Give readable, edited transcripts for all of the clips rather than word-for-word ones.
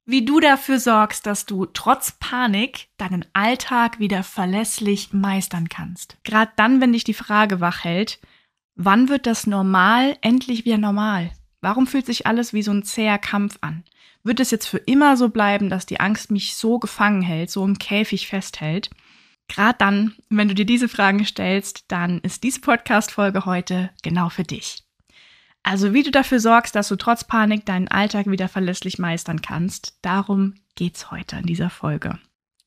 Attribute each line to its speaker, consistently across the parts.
Speaker 1: Wie du dafür sorgst, dass du trotz Panik deinen Alltag wieder verlässlich meistern kannst. Gerade dann, wenn dich die Frage wach hält, wann wird das Normal endlich wieder normal? Warum fühlt sich alles wie so ein zäher Kampf an? Wird es jetzt für immer so bleiben, dass die Angst mich so gefangen hält, so im Käfig festhält? Gerade dann, wenn du dir diese Fragen stellst, dann ist diese Podcast-Folge heute genau für dich. Also wie du dafür sorgst, dass du trotz Panik deinen Alltag wieder verlässlich meistern kannst, darum geht's heute in dieser Folge.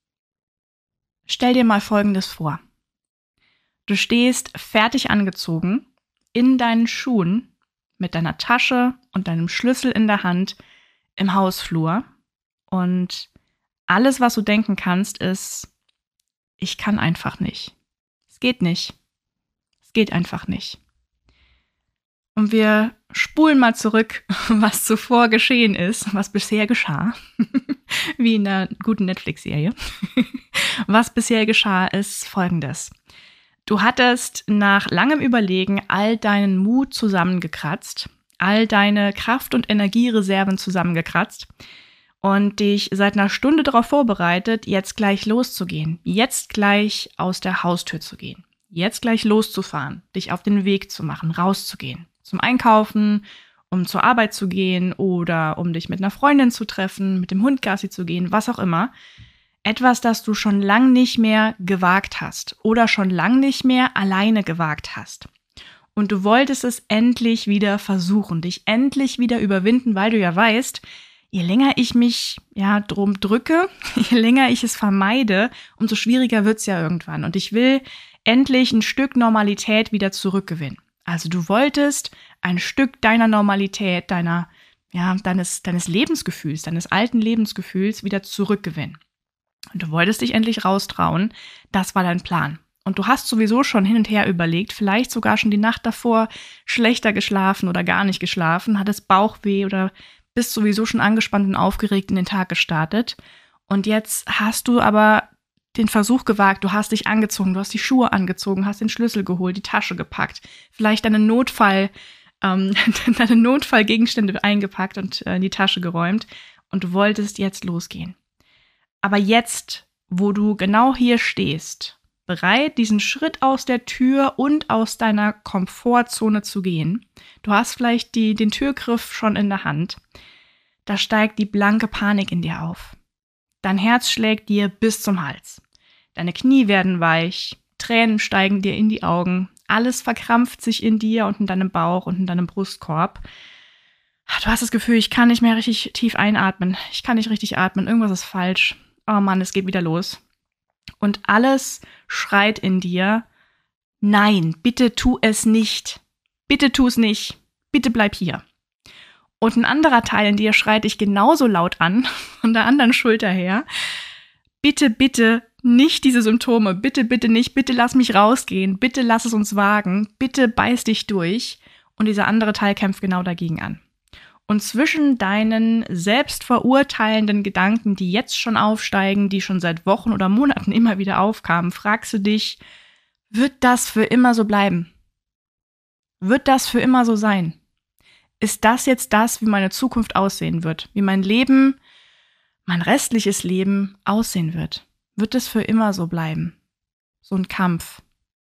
Speaker 1: Stell dir mal Folgendes vor. Du stehst fertig angezogen, in deinen Schuhen, mit deiner Tasche und deinem Schlüssel in der Hand im Hausflur und alles, was du denken kannst, ist, ich kann einfach nicht. Es geht nicht. Es geht einfach nicht. Und wir spulen mal zurück, was zuvor geschehen ist, was bisher geschah, wie in einer guten Netflix-Serie. Was bisher geschah, ist Folgendes. Du hattest nach langem Überlegen all deinen Mut zusammengekratzt, all deine Kraft- und Energiereserven zusammengekratzt und dich seit einer Stunde darauf vorbereitet, jetzt gleich loszugehen, jetzt gleich aus der Haustür zu gehen, jetzt gleich loszufahren, dich auf den Weg zu machen, rauszugehen. Zum Einkaufen, um zur Arbeit zu gehen oder um dich mit einer Freundin zu treffen, mit dem Hund Gassi zu gehen, was auch immer. Etwas, das du schon lang nicht mehr gewagt hast oder schon lang nicht mehr alleine gewagt hast. Und du wolltest es endlich wieder versuchen, dich endlich wieder überwinden, weil du ja weißt, je länger ich mich drum drücke, je länger ich es vermeide, umso schwieriger wird's ja irgendwann. Und ich will endlich ein Stück Normalität wieder zurückgewinnen. Also du wolltest ein Stück deiner Normalität, deines Lebensgefühls, deines alten Lebensgefühls wieder zurückgewinnen. Und du wolltest dich endlich raustrauen. Das war dein Plan. Und du hast sowieso schon hin und her überlegt, vielleicht sogar schon die Nacht davor schlechter geschlafen oder gar nicht geschlafen, hattest Bauchweh oder bist sowieso schon angespannt und aufgeregt in den Tag gestartet. Und jetzt hast du aber den Versuch gewagt, du hast dich angezogen, du hast die Schuhe angezogen, hast den Schlüssel geholt, die Tasche gepackt, vielleicht deine Notfallgegenstände eingepackt und in die Tasche geräumt und du wolltest jetzt losgehen. Aber jetzt, wo du genau hier stehst, bereit, diesen Schritt aus der Tür und aus deiner Komfortzone zu gehen, du hast vielleicht den Türgriff schon in der Hand, da steigt die blanke Panik in dir auf. Dein Herz schlägt dir bis zum Hals. Deine Knie werden weich, Tränen steigen dir in die Augen, alles verkrampft sich in dir und in deinem Bauch und in deinem Brustkorb. Du hast das Gefühl, ich kann nicht mehr richtig tief einatmen, ich kann nicht richtig atmen, irgendwas ist falsch. Oh Mann, es geht wieder los. Und alles schreit in dir, nein, bitte tu es nicht, bitte tu es nicht, bitte bleib hier. Und ein anderer Teil in dir schreit dich genauso laut an, von der anderen Schulter her, bitte, bitte nicht diese Symptome, bitte, bitte nicht, bitte lass mich rausgehen, bitte lass es uns wagen, bitte beiß dich durch. Und dieser andere Teil kämpft genau dagegen an. Und zwischen deinen selbstverurteilenden Gedanken, die jetzt schon aufsteigen, die schon seit Wochen oder Monaten immer wieder aufkamen, fragst du dich, wird das für immer so bleiben? Wird das für immer so sein? Ist das jetzt das, wie meine Zukunft aussehen wird? Wie mein Leben, mein restliches Leben aussehen wird? Wird es für immer so bleiben? So ein Kampf.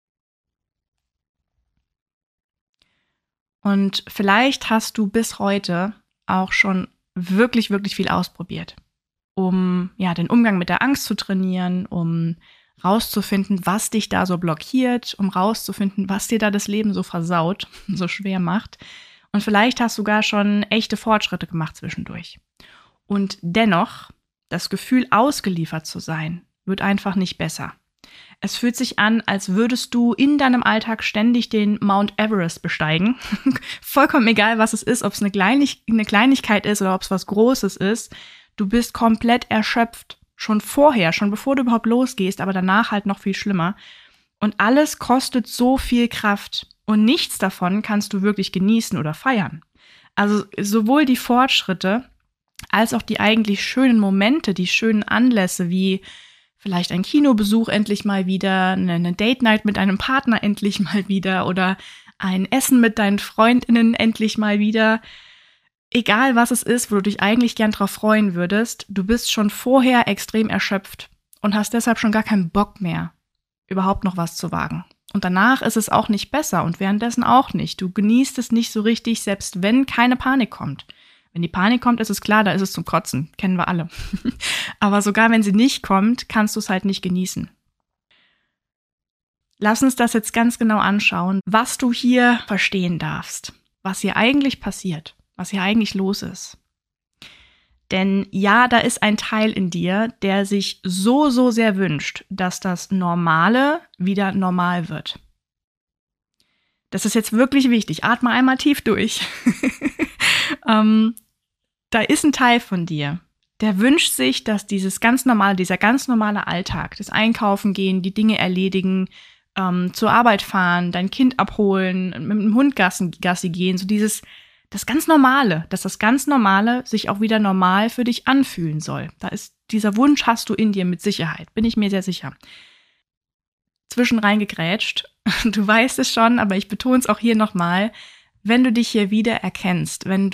Speaker 1: Und vielleicht hast du bis heute auch schon wirklich, wirklich viel ausprobiert, um den Umgang mit der Angst zu trainieren, um rauszufinden, was dich da so blockiert, um rauszufinden, was dir da das Leben so versaut, so schwer macht. Und vielleicht hast du sogar schon echte Fortschritte gemacht zwischendurch. Und dennoch, das Gefühl, ausgeliefert zu sein, wird einfach nicht besser. Es fühlt sich an, als würdest du in deinem Alltag ständig den Mount Everest besteigen. Vollkommen egal, was es ist, ob es eine Kleinigkeit ist oder ob es was Großes ist. Du bist komplett erschöpft. Schon vorher, schon bevor du überhaupt losgehst, aber danach halt noch viel schlimmer. Und alles kostet so viel Kraft. Und nichts davon kannst du wirklich genießen oder feiern. Also sowohl die Fortschritte als auch die eigentlich schönen Momente, die schönen Anlässe wie vielleicht ein Kinobesuch endlich mal wieder, eine Date-Night mit einem Partner endlich mal wieder oder ein Essen mit deinen FreundInnen endlich mal wieder. egal was es ist, wo du dich eigentlich gern drauf freuen würdest, du bist schon vorher extrem erschöpft und hast deshalb schon gar keinen Bock mehr, überhaupt noch was zu wagen. Und danach ist es auch nicht besser und währenddessen auch nicht. Du genießt es nicht so richtig, selbst wenn keine Panik kommt. Wenn die Panik kommt, ist es klar, da ist es zum Kotzen. Kennen wir alle. Aber sogar wenn sie nicht kommt, kannst du es halt nicht genießen. Lass uns das jetzt ganz genau anschauen, was du hier verstehen darfst, was hier eigentlich passiert, was hier eigentlich los ist. Denn ja, da ist ein Teil in dir, der sich so sehr wünscht, dass das Normale wieder normal wird. Das ist jetzt wirklich wichtig. Atme einmal tief durch. Da ist ein Teil von dir, der wünscht sich, dass dieser ganz normale Alltag, das Einkaufen gehen, die Dinge erledigen, zur Arbeit fahren, dein Kind abholen, mit dem Hund Gassi gehen, so das ganz Normale, dass das ganz Normale sich auch wieder normal für dich anfühlen soll. Dieser Wunsch hast du in dir mit Sicherheit, bin ich mir sehr sicher. Zwischen reingegrätscht, du weißt es schon, aber ich betone es auch hier nochmal, wenn du dich hier wieder erkennst, wenn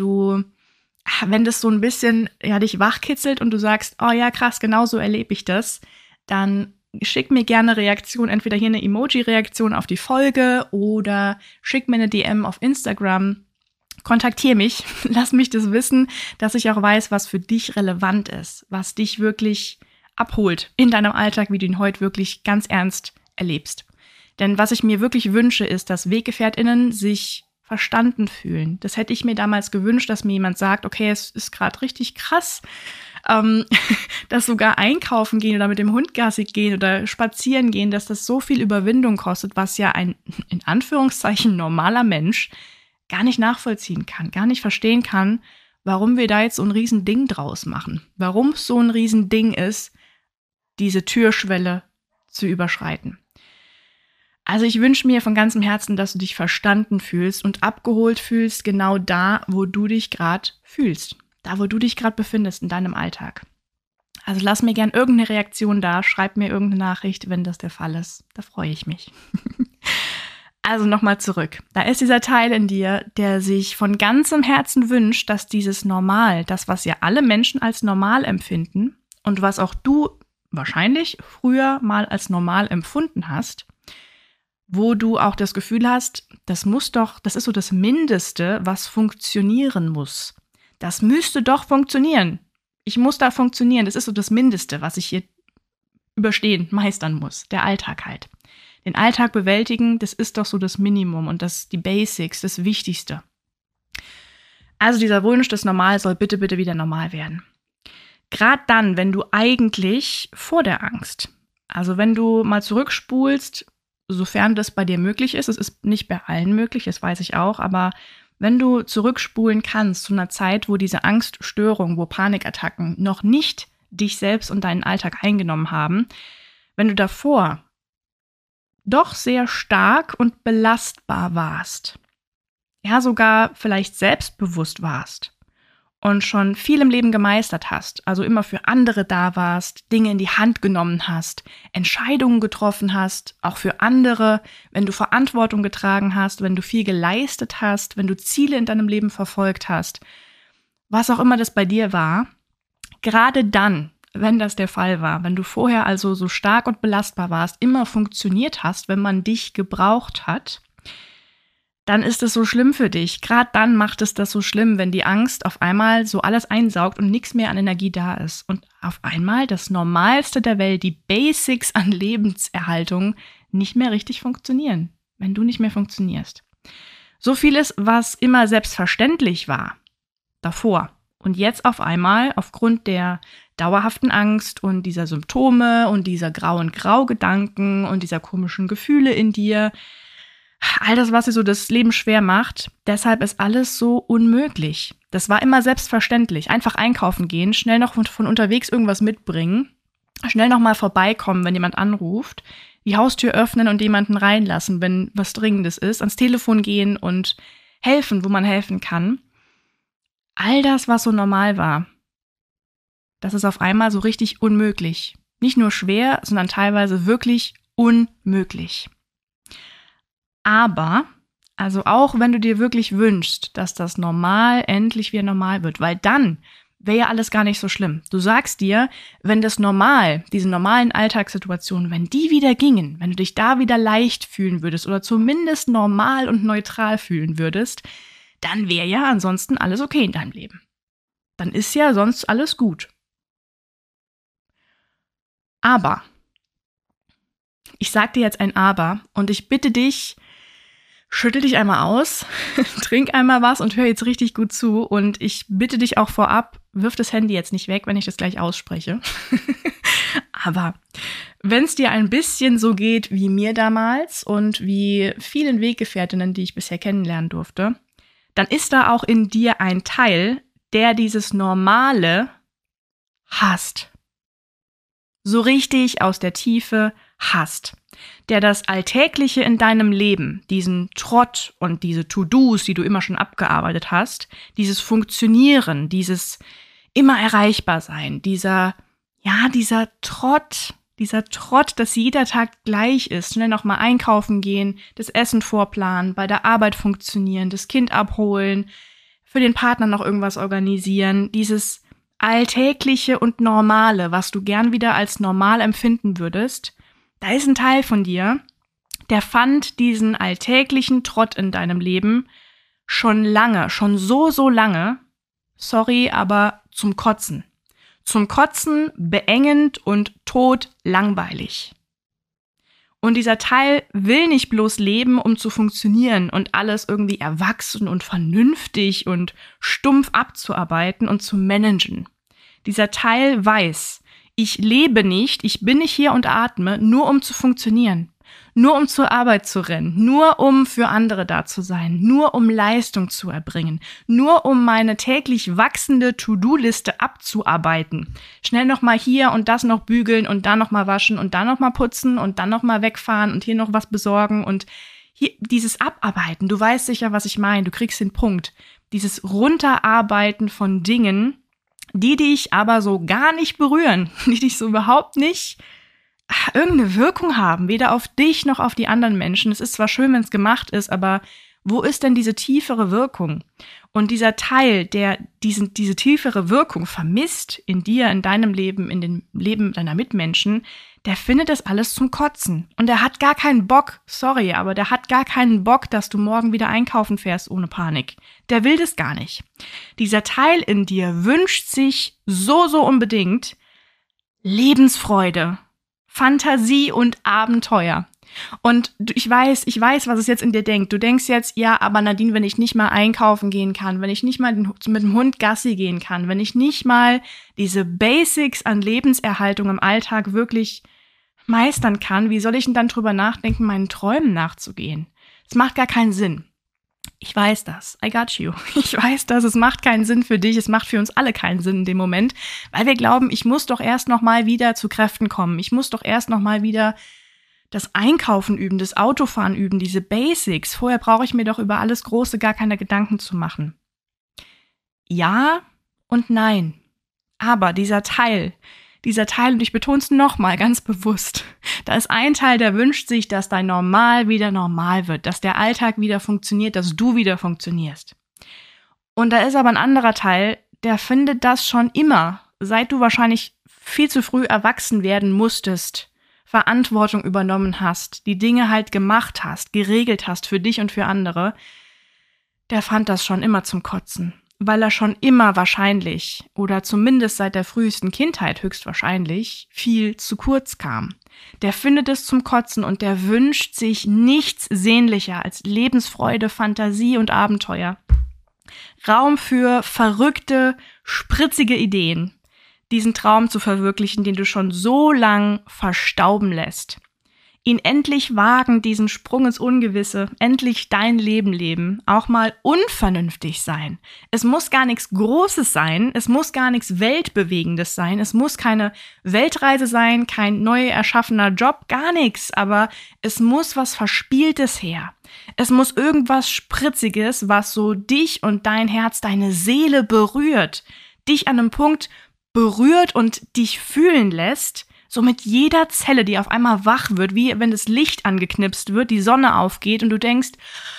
Speaker 1: das so ein bisschen dich wachkitzelt und du sagst, oh ja krass, genau so erlebe ich das, dann schick mir gerne Reaktion, entweder hier eine Emoji-Reaktion auf die Folge oder schick mir eine DM auf Instagram. Kontaktiere mich, lass mich das wissen, dass ich auch weiß, was für dich relevant ist, was dich wirklich abholt in deinem Alltag, wie du ihn heute wirklich ganz ernst erlebst. Denn was ich mir wirklich wünsche, ist, dass WeggefährtInnen sich verstanden fühlen. Das hätte ich mir damals gewünscht, dass mir jemand sagt, okay, es ist gerade richtig krass, dass sogar einkaufen gehen oder mit dem Hund Gassi gehen oder spazieren gehen, dass das so viel Überwindung kostet, was ja ein, in Anführungszeichen, normaler Mensch gar nicht nachvollziehen kann, gar nicht verstehen kann, warum wir da jetzt so ein Riesending draus machen. Warum es so ein Riesending ist, diese Türschwelle zu überschreiten. Also ich wünsche mir von ganzem Herzen, dass du dich verstanden fühlst und abgeholt fühlst, genau da, wo du dich gerade fühlst. Da, wo du dich gerade befindest in deinem Alltag. Also lass mir gern irgendeine Reaktion da, schreib mir irgendeine Nachricht, wenn das der Fall ist. Da freue ich mich. Also nochmal zurück. Da ist dieser Teil in dir, der sich von ganzem Herzen wünscht, dass dieses Normal, das, was ja alle Menschen als normal empfinden und was auch du wahrscheinlich früher mal als normal empfunden hast, wo du auch das Gefühl hast, das ist so das Mindeste, was funktionieren muss. Das müsste doch funktionieren. Ich muss da funktionieren. Das ist so das Mindeste, was ich hier meistern muss. Der Alltag halt. Den Alltag bewältigen, das ist doch so das Minimum und die Basics, das Wichtigste. Also dieser Wunsch, das Normal soll bitte wieder normal werden. Gerade dann, wenn du eigentlich vor der Angst, also wenn du mal zurückspulst, sofern das bei dir möglich ist, es ist nicht bei allen möglich, das weiß ich auch, aber wenn du zurückspulen kannst zu einer Zeit, wo diese Angststörung, wo Panikattacken noch nicht dich selbst und deinen Alltag eingenommen haben, wenn du davor doch sehr stark und belastbar warst, ja sogar vielleicht selbstbewusst warst und schon viel im Leben gemeistert hast, also immer für andere da warst, Dinge in die Hand genommen hast, Entscheidungen getroffen hast, auch für andere, wenn du Verantwortung getragen hast, wenn du viel geleistet hast, wenn du Ziele in deinem Leben verfolgt hast, was auch immer das bei dir war, gerade dann, wenn das der Fall war, wenn du vorher also so stark und belastbar warst, immer funktioniert hast, wenn man dich gebraucht hat, dann ist es so schlimm für dich. Gerade dann macht es das so schlimm, wenn die Angst auf einmal so alles einsaugt und nichts mehr an Energie da ist. Und auf einmal das Normalste der Welt, die Basics an Lebenserhaltung, nicht mehr richtig funktionieren, wenn du nicht mehr funktionierst. So vieles, was immer selbstverständlich war, davor. Und jetzt auf einmal, aufgrund der dauerhaften Angst und dieser Symptome und dieser grauen Graugedanken und dieser komischen Gefühle in dir, all das, was dir so das Leben schwer macht, deshalb ist alles so unmöglich. Das war immer selbstverständlich. Einfach einkaufen gehen, schnell noch von unterwegs irgendwas mitbringen, schnell noch mal vorbeikommen, wenn jemand anruft, die Haustür öffnen und jemanden reinlassen, wenn was Dringendes ist, ans Telefon gehen und helfen, wo man helfen kann. All das, was so normal war, das ist auf einmal so richtig unmöglich. Nicht nur schwer, sondern teilweise wirklich unmöglich. Aber Also auch wenn du dir wirklich wünschst, dass das normal endlich wieder normal wird, weil dann wäre ja alles gar nicht so schlimm. Du sagst dir, wenn das normal, diese normalen Alltagssituationen, wenn die wieder gingen, wenn du dich da wieder leicht fühlen würdest oder zumindest normal und neutral fühlen würdest, dann wäre ja ansonsten alles okay in deinem Leben. Dann ist ja sonst alles gut. Aber, ich sag dir jetzt ein Aber und ich bitte dich, schüttel dich einmal aus, trink einmal was und hör jetzt richtig gut zu. Und ich bitte dich auch vorab, wirf das Handy jetzt nicht weg, wenn ich das gleich ausspreche. Aber wenn es dir ein bisschen so geht wie mir damals und wie vielen Weggefährtinnen, die ich bisher kennenlernen durfte, dann ist da auch in dir ein Teil, der dieses Normale hasst. So richtig aus der Tiefe hasst. Der das Alltägliche in deinem Leben, diesen Trott und diese To-Dos, die du immer schon abgearbeitet hast, dieses Funktionieren, dieses immer erreichbar sein, dieser Trott, dass jeder Tag gleich ist, schnell nochmal einkaufen gehen, das Essen vorplanen, bei der Arbeit funktionieren, das Kind abholen, für den Partner noch irgendwas organisieren, dieses Alltägliche und Normale, was du gern wieder als normal empfinden würdest. Da ist ein Teil von dir, der fand diesen alltäglichen Trott in deinem Leben schon lange, schon so lange, sorry, aber zum Kotzen. Zum Kotzen, beengend und todlangweilig. Und dieser Teil will nicht bloß leben, um zu funktionieren und alles irgendwie erwachsen und vernünftig und stumpf abzuarbeiten und zu managen. Dieser Teil weiß, ich lebe nicht, ich bin nicht hier und atme, nur um zu funktionieren, nur um zur Arbeit zu rennen, nur um für andere da zu sein, nur um Leistung zu erbringen, nur um meine täglich wachsende To-Do-Liste abzuarbeiten. Schnell nochmal hier und das noch bügeln und dann nochmal waschen und dann nochmal putzen und dann nochmal wegfahren und hier noch was besorgen und hier dieses Abarbeiten. Du weißt sicher, was ich meine, du kriegst den Punkt. Dieses Runterarbeiten von Dingen, die dich aber so gar nicht berühren, die dich so überhaupt nicht irgendeine Wirkung haben, weder auf dich noch auf die anderen Menschen. Es ist zwar schön, wenn es gemacht ist, aber wo ist denn diese tiefere Wirkung? Und dieser Teil, der diese tiefere Wirkung vermisst in dir, in deinem Leben, in dem Leben deiner Mitmenschen, der findet das alles zum Kotzen. Und der hat gar keinen Bock, sorry, aber der hat gar keinen Bock, dass du morgen wieder einkaufen fährst ohne Panik. Der will das gar nicht. Dieser Teil in dir wünscht sich so unbedingt Lebensfreude, Fantasie und Abenteuer. Und ich weiß, was es jetzt in dir denkt. Du denkst jetzt, ja, aber Nadine, wenn ich nicht mal einkaufen gehen kann, wenn ich nicht mal mit dem Hund Gassi gehen kann, wenn ich nicht mal diese Basics an Lebenserhaltung im Alltag wirklich meistern kann, wie soll ich denn dann drüber nachdenken, meinen Träumen nachzugehen? Es macht gar keinen Sinn. Ich weiß das. I got you. Ich weiß das. Es macht keinen Sinn für dich. Es macht für uns alle keinen Sinn in dem Moment, weil wir glauben, ich muss doch erst noch mal wieder zu Kräften kommen. Ich muss doch erst noch mal wieder das Einkaufen üben, das Autofahren üben, diese Basics. Vorher brauche ich mir doch über alles Große gar keine Gedanken zu machen. Ja und nein. Aber dieser Teil, und ich betone es nochmal ganz bewusst, da ist ein Teil, der wünscht sich, dass dein Normal wieder normal wird, dass der Alltag wieder funktioniert, dass du wieder funktionierst. Und da ist aber ein anderer Teil, der findet das schon immer, seit du wahrscheinlich viel zu früh erwachsen werden musstest, Verantwortung übernommen hast, die Dinge halt gemacht hast, geregelt hast für dich und für andere, der fand das schon immer zum Kotzen. Weil er schon immer wahrscheinlich oder zumindest seit der frühesten Kindheit höchstwahrscheinlich viel zu kurz kam. Der findet es zum Kotzen und der wünscht sich nichts sehnlicher als Lebensfreude, Fantasie und Abenteuer. Raum für verrückte, spritzige Ideen. Diesen Traum zu verwirklichen, den du schon so lang verstauben lässt. Ihn endlich wagen, diesen Sprung ins Ungewisse, endlich dein Leben leben, auch mal unvernünftig sein. Es muss gar nichts Großes sein, es muss gar nichts Weltbewegendes sein, es muss keine Weltreise sein, kein neu erschaffener Job, gar nichts, aber es muss was Verspieltes her. Es muss irgendwas Spritziges, was so dich und dein Herz, deine Seele berührt, dich an einem Punkt berührt und dich fühlen lässt, so mit jeder Zelle, die auf einmal wach wird, wie wenn das Licht angeknipst wird, die Sonne aufgeht und du denkst,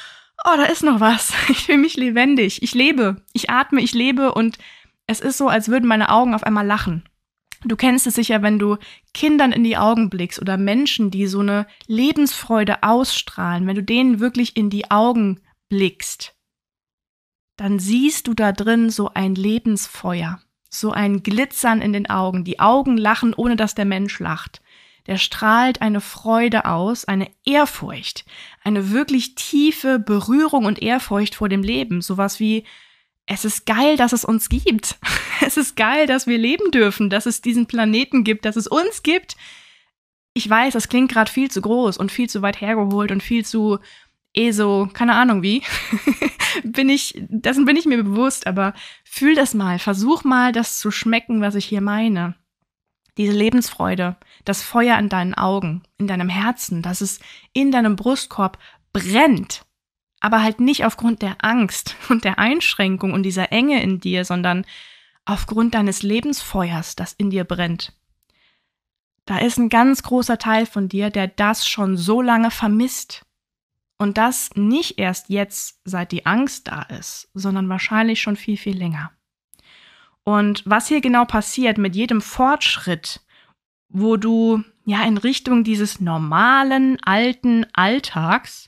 Speaker 1: oh, da ist noch was. Ich fühle mich lebendig. Ich lebe. Ich atme, ich lebe und es ist so, als würden meine Augen auf einmal lachen. Du kennst es sicher, wenn du Kindern in die Augen blickst oder Menschen, die so eine Lebensfreude ausstrahlen, wenn du denen wirklich in die Augen blickst, dann siehst du da drin so ein Lebensfeuer, so ein Glitzern in den Augen. Die Augen lachen, ohne dass der Mensch lacht. Der strahlt eine Freude aus, eine Ehrfurcht, eine wirklich tiefe Berührung und Ehrfurcht vor dem Leben. Sowas wie, es ist geil, dass es uns gibt. Es ist geil, dass wir leben dürfen, dass es diesen Planeten gibt, dass es uns gibt. Ich weiß, das klingt gerade viel zu groß und viel zu weit hergeholt und viel zu so, keine Ahnung wie. Dessen bin ich mir bewusst, aber fühl das mal, versuch mal, das zu schmecken, was ich hier meine. Diese Lebensfreude, das Feuer in deinen Augen, in deinem Herzen, dass es in deinem Brustkorb brennt. Aber halt nicht aufgrund der Angst und der Einschränkung und dieser Enge in dir, sondern aufgrund deines Lebensfeuers, das in dir brennt. Da ist ein ganz großer Teil von dir, der das schon so lange vermisst. Und das nicht erst jetzt, seit die Angst da ist, sondern wahrscheinlich schon viel, viel länger. Und was hier genau passiert mit jedem Fortschritt, wo du ja in Richtung dieses normalen, alten Alltags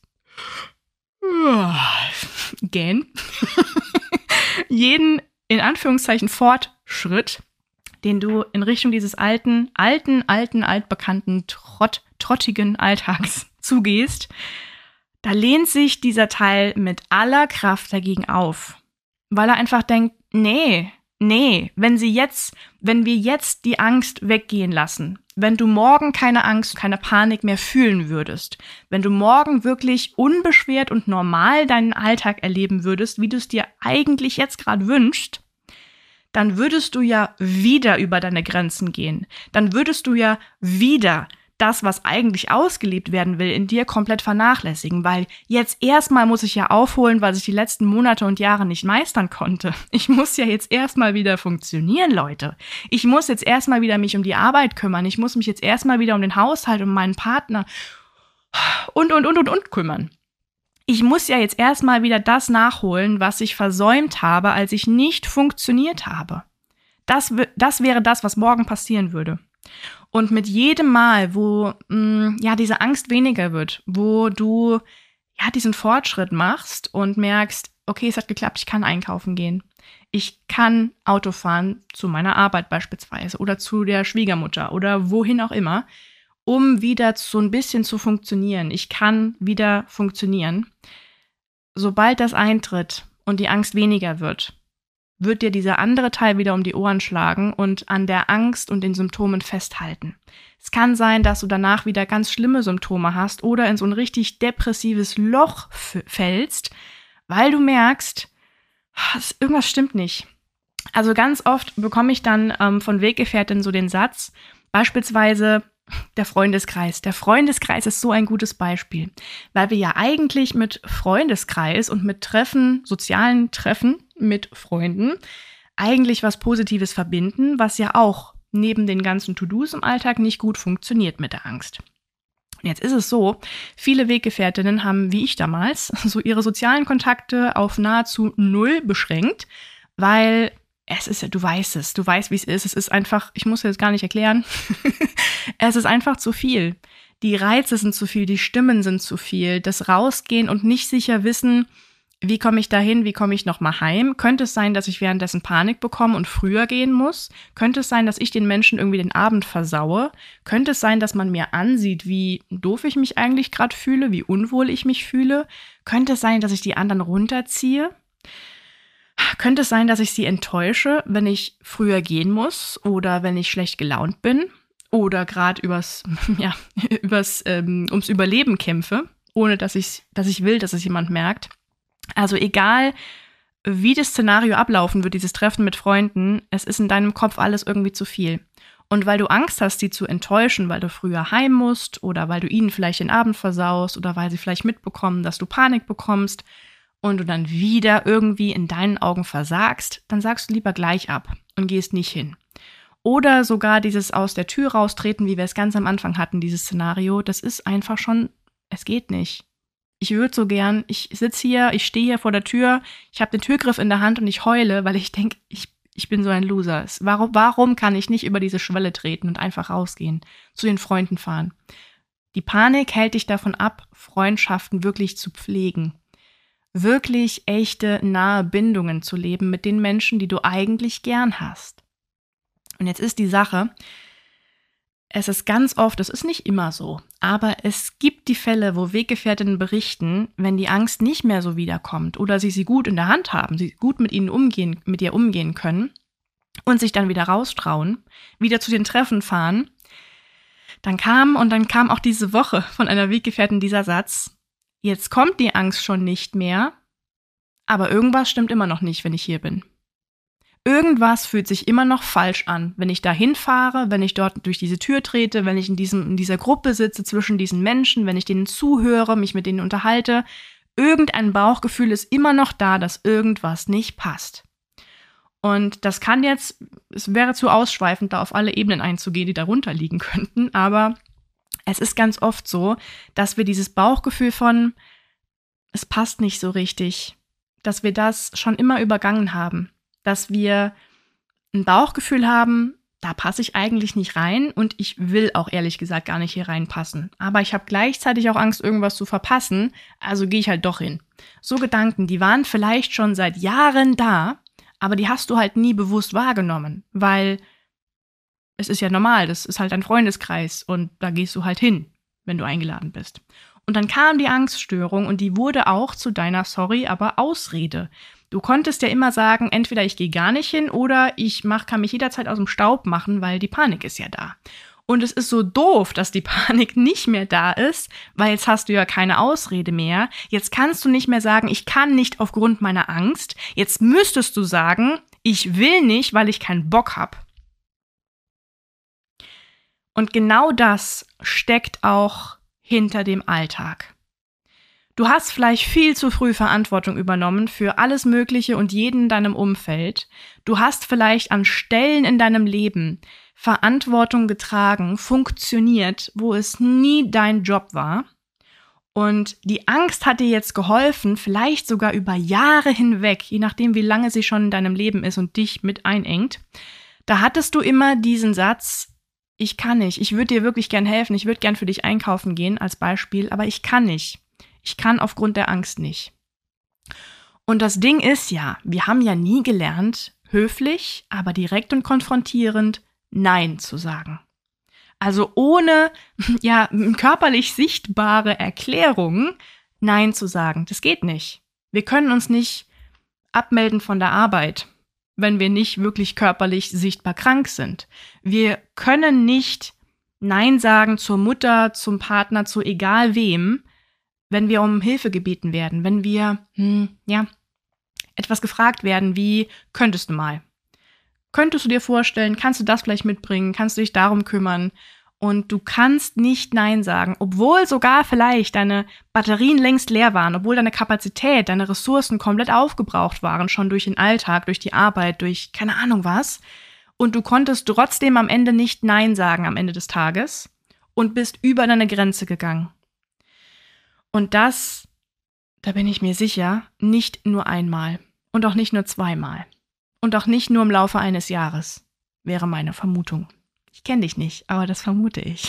Speaker 1: gehen, jeden, in Anführungszeichen, Fortschritt, den du in Richtung dieses altbekannten, trottigen Alltags zugehst, da lehnt sich dieser Teil mit aller Kraft dagegen auf, weil er einfach denkt, nee, wenn wir jetzt die Angst weggehen lassen, wenn du morgen keine Angst, keine Panik mehr fühlen würdest, wenn du morgen wirklich unbeschwert und normal deinen Alltag erleben würdest, wie du es dir eigentlich jetzt gerade wünschst, dann würdest du ja wieder über deine Grenzen gehen. Dann würdest du ja wieder das, was eigentlich ausgelebt werden will, in dir komplett vernachlässigen, weil jetzt erstmal muss ich ja aufholen, was ich die letzten Monate und Jahre nicht meistern konnte. Ich muss ja jetzt erstmal wieder funktionieren, Leute. Ich muss jetzt erstmal wieder mich um die Arbeit kümmern. Ich muss mich jetzt erstmal wieder um den Haushalt, um meinen Partner und kümmern. Ich muss ja jetzt erstmal wieder das nachholen, was ich versäumt habe, als ich nicht funktioniert habe. Das wäre das, was morgen passieren würde. Und mit jedem Mal, wo diese Angst weniger wird, wo du diesen Fortschritt machst und merkst, okay, es hat geklappt, ich kann einkaufen gehen. Ich kann Auto fahren zu meiner Arbeit beispielsweise oder zu der Schwiegermutter oder wohin auch immer, um wieder so ein bisschen zu funktionieren. Ich kann wieder funktionieren. Sobald das eintritt und die Angst weniger wird dir dieser andere Teil wieder um die Ohren schlagen und an der Angst und den Symptomen festhalten. Es kann sein, dass du danach wieder ganz schlimme Symptome hast oder in so ein richtig depressives Loch fällst, weil du merkst, irgendwas stimmt nicht. Also ganz oft bekomme ich dann von Weggefährtinnen so den Satz, beispielsweise der Freundeskreis. Der Freundeskreis ist so ein gutes Beispiel, weil wir ja eigentlich mit Freundeskreis und mit sozialen Treffen mit Freunden eigentlich was Positives verbinden, was ja auch neben den ganzen To-Dos im Alltag nicht gut funktioniert mit der Angst. Und jetzt ist es so, viele Weggefährtinnen haben, wie ich damals, so ihre sozialen Kontakte auf nahezu 0 beschränkt, weil es ist ja, du weißt, wie es ist einfach, ich muss jetzt gar nicht erklären, es ist einfach zu viel. Die Reize sind zu viel, die Stimmen sind zu viel, das Rausgehen und nicht sicher wissen, wie komme ich dahin, wie komme ich nochmal heim? Könnte es sein, dass ich währenddessen Panik bekomme und früher gehen muss? Könnte es sein, dass ich den Menschen irgendwie den Abend versaue? Könnte es sein, dass man mir ansieht, wie doof ich mich eigentlich gerade fühle, wie unwohl ich mich fühle? Könnte es sein, dass ich die anderen runterziehe? Könnte es sein, dass ich sie enttäusche, wenn ich früher gehen muss oder wenn ich schlecht gelaunt bin oder gerade ums Überleben kämpfe, ohne dass ich will, dass es jemand merkt? Also egal, wie das Szenario ablaufen wird, dieses Treffen mit Freunden, es ist in deinem Kopf alles irgendwie zu viel. Und weil du Angst hast, sie zu enttäuschen, weil du früher heim musst oder weil du ihnen vielleicht den Abend versaust oder weil sie vielleicht mitbekommen, dass du Panik bekommst und du dann wieder irgendwie in deinen Augen versagst, dann sagst du lieber gleich ab und gehst nicht hin. Oder sogar dieses aus der Tür raustreten, wie wir es ganz am Anfang hatten, dieses Szenario, das ist einfach schon, es geht nicht. Ich würde so gern, ich stehe hier vor der Tür, ich habe den Türgriff in der Hand und ich heule, weil ich denke, ich bin so ein Loser. Warum kann ich nicht über diese Schwelle treten und einfach rausgehen, zu den Freunden fahren? Die Panik hält dich davon ab, Freundschaften wirklich zu pflegen. Wirklich echte, nahe Bindungen zu leben mit den Menschen, die du eigentlich gern hast. Und jetzt ist die Sache, es ist ganz oft, es ist nicht immer so, aber es gibt die Fälle, wo Weggefährtinnen berichten, wenn die Angst nicht mehr so wiederkommt oder sie gut in der Hand haben, sie gut mit ihr umgehen können und sich dann wieder raustrauen, wieder zu den Treffen fahren, dann kam auch diese Woche von einer Weggefährtin dieser Satz: Jetzt kommt die Angst schon nicht mehr, aber irgendwas stimmt immer noch nicht, wenn ich hier bin. Irgendwas fühlt sich immer noch falsch an, wenn ich da hinfahre, wenn ich dort durch diese Tür trete, wenn ich in dieser Gruppe sitze zwischen diesen Menschen, wenn ich denen zuhöre, mich mit denen unterhalte. Irgendein Bauchgefühl ist immer noch da, dass irgendwas nicht passt. Und das es wäre zu ausschweifend, da auf alle Ebenen einzugehen, die darunter liegen könnten, aber es ist ganz oft so, dass wir dieses Bauchgefühl von, es passt nicht so richtig, dass wir das schon immer übergangen haben. Dass wir ein Bauchgefühl haben, da passe ich eigentlich nicht rein und ich will auch ehrlich gesagt gar nicht hier reinpassen. Aber ich habe gleichzeitig auch Angst, irgendwas zu verpassen, also gehe ich halt doch hin. So Gedanken, die waren vielleicht schon seit Jahren da, aber die hast du halt nie bewusst wahrgenommen, weil es ist ja normal, das ist halt ein Freundeskreis und da gehst du halt hin, wenn du eingeladen bist. Und dann kam die Angststörung und die wurde auch zu deiner, sorry, aber Ausrede. Du konntest ja immer sagen, entweder ich gehe gar nicht hin oder ich kann mich jederzeit aus dem Staub machen, weil die Panik ist ja da. Und es ist so doof, dass die Panik nicht mehr da ist, weil jetzt hast du ja keine Ausrede mehr. Jetzt kannst du nicht mehr sagen, ich kann nicht aufgrund meiner Angst. Jetzt müsstest du sagen, ich will nicht, weil ich keinen Bock habe. Und genau das steckt auch hinter dem Alltag. Du hast vielleicht viel zu früh Verantwortung übernommen für alles Mögliche und jeden in deinem Umfeld. Du hast vielleicht an Stellen in deinem Leben Verantwortung getragen, funktioniert, wo es nie dein Job war. Und die Angst hat dir jetzt geholfen, vielleicht sogar über Jahre hinweg, je nachdem, wie lange sie schon in deinem Leben ist und dich mit einengt. Da hattest du immer diesen Satz: Ich kann nicht, ich würde dir wirklich gern helfen, ich würde gern für dich einkaufen gehen als Beispiel, aber ich kann nicht. Ich kann aufgrund der Angst nicht. Und das Ding ist ja, wir haben ja nie gelernt, höflich, aber direkt und konfrontierend Nein zu sagen. Also ohne körperlich sichtbare Erklärung Nein zu sagen. Das geht nicht. Wir können uns nicht abmelden von der Arbeit, wenn wir nicht wirklich körperlich sichtbar krank sind. Wir können nicht Nein sagen zur Mutter, zum Partner, zu egal wem, wenn wir um Hilfe gebeten werden, wenn wir etwas gefragt werden, wie könntest du mal? Könntest du dir vorstellen, kannst du das vielleicht mitbringen, kannst du dich darum kümmern? Und du kannst nicht Nein sagen, obwohl sogar vielleicht deine Batterien längst leer waren, obwohl deine Kapazität, deine Ressourcen komplett aufgebraucht waren, schon durch den Alltag, durch die Arbeit, durch keine Ahnung was. Und du konntest trotzdem am Ende nicht Nein sagen am Ende des Tages und bist über deine Grenze gegangen. Und das, da bin ich mir sicher, nicht nur einmal und auch nicht nur zweimal und auch nicht nur im Laufe eines Jahres, wäre meine Vermutung. Ich kenne dich nicht, aber das vermute ich.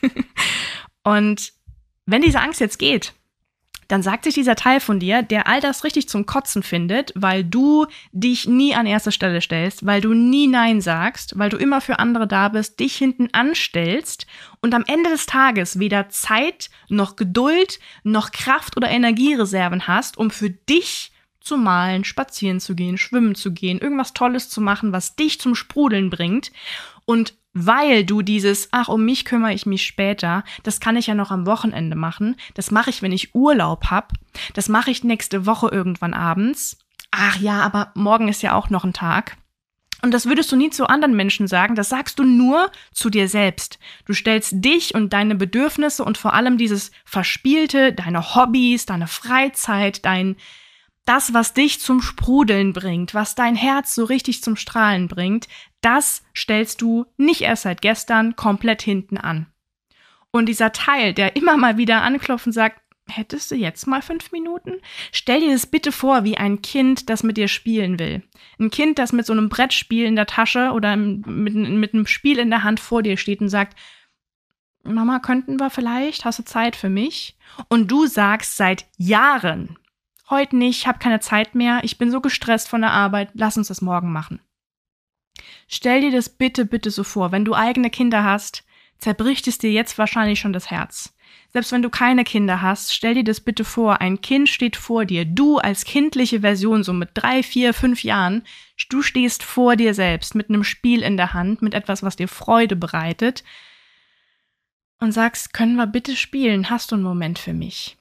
Speaker 1: Und wenn diese Angst jetzt geht, dann sagt sich dieser Teil von dir, der all das richtig zum Kotzen findet, weil du dich nie an erste Stelle stellst, weil du nie Nein sagst, weil du immer für andere da bist, dich hinten anstellst und am Ende des Tages weder Zeit noch Geduld noch Kraft oder Energiereserven hast, um für dich zu malen, spazieren zu gehen, schwimmen zu gehen, irgendwas Tolles zu machen, was dich zum Sprudeln bringt. Und weil du dieses, um mich kümmere ich mich später, das kann ich ja noch am Wochenende machen, das mache ich, wenn ich Urlaub habe, das mache ich nächste Woche irgendwann abends. Ach ja, aber morgen ist ja auch noch ein Tag. Und das würdest du nie zu anderen Menschen sagen, das sagst du nur zu dir selbst. Du stellst dich und deine Bedürfnisse und vor allem dieses Verspielte, deine Hobbys, deine Freizeit, das, was dich zum Sprudeln bringt, was dein Herz so richtig zum Strahlen bringt, das stellst du nicht erst seit gestern komplett hinten an. Und dieser Teil, der immer mal wieder anklopft und sagt, hättest du jetzt mal 5 Minuten? Stell dir das bitte vor, wie ein Kind, das mit dir spielen will. Ein Kind, das mit so einem Brettspiel in der Tasche oder mit einem Spiel in der Hand vor dir steht und sagt, Mama, könnten wir vielleicht? Hast du Zeit für mich? Und du sagst seit Jahren, heute nicht, hab keine Zeit mehr, ich bin so gestresst von der Arbeit, lass uns das morgen machen. Stell dir das bitte so vor. Wenn du eigene Kinder hast, zerbricht es dir jetzt wahrscheinlich schon das Herz. Selbst wenn du keine Kinder hast, stell dir das bitte vor. Ein Kind steht vor dir. Du als kindliche Version, so mit 3, 4, 5 Jahren, du stehst vor dir selbst mit einem Spiel in der Hand, mit etwas, was dir Freude bereitet und sagst, können wir bitte spielen? Hast du einen Moment für mich?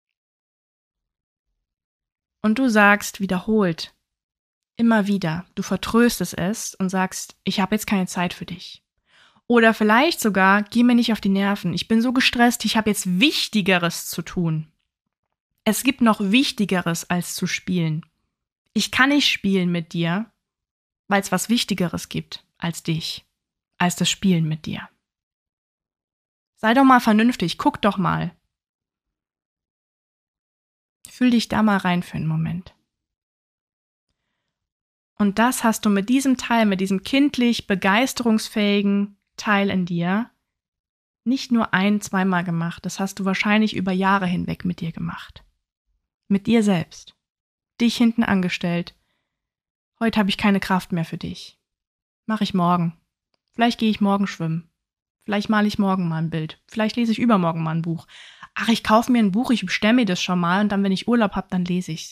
Speaker 1: Und du sagst wiederholt, immer wieder, du vertröstest es und sagst, ich habe jetzt keine Zeit für dich. Oder vielleicht sogar, geh mir nicht auf die Nerven. Ich bin so gestresst, ich habe jetzt Wichtigeres zu tun. Es gibt noch Wichtigeres als zu spielen. Ich kann nicht spielen mit dir, weil es was Wichtigeres gibt als dich, als das Spielen mit dir. Sei doch mal vernünftig, guck doch mal. Fühl dich da mal rein für einen Moment. Und das hast du mit diesem Teil, mit diesem kindlich begeisterungsfähigen Teil in dir nicht nur 1-, 2-mal gemacht. Das hast du wahrscheinlich über Jahre hinweg mit dir gemacht. Mit dir selbst. Dich hinten angestellt. Heute habe ich keine Kraft mehr für dich. Mach ich morgen. Vielleicht gehe ich morgen schwimmen. Vielleicht male ich morgen mal ein Bild. Vielleicht lese ich übermorgen mal ein Buch. Ach, ich kaufe mir ein Buch, ich bestelle mir das schon mal und dann, wenn ich Urlaub habe, dann lese ich's.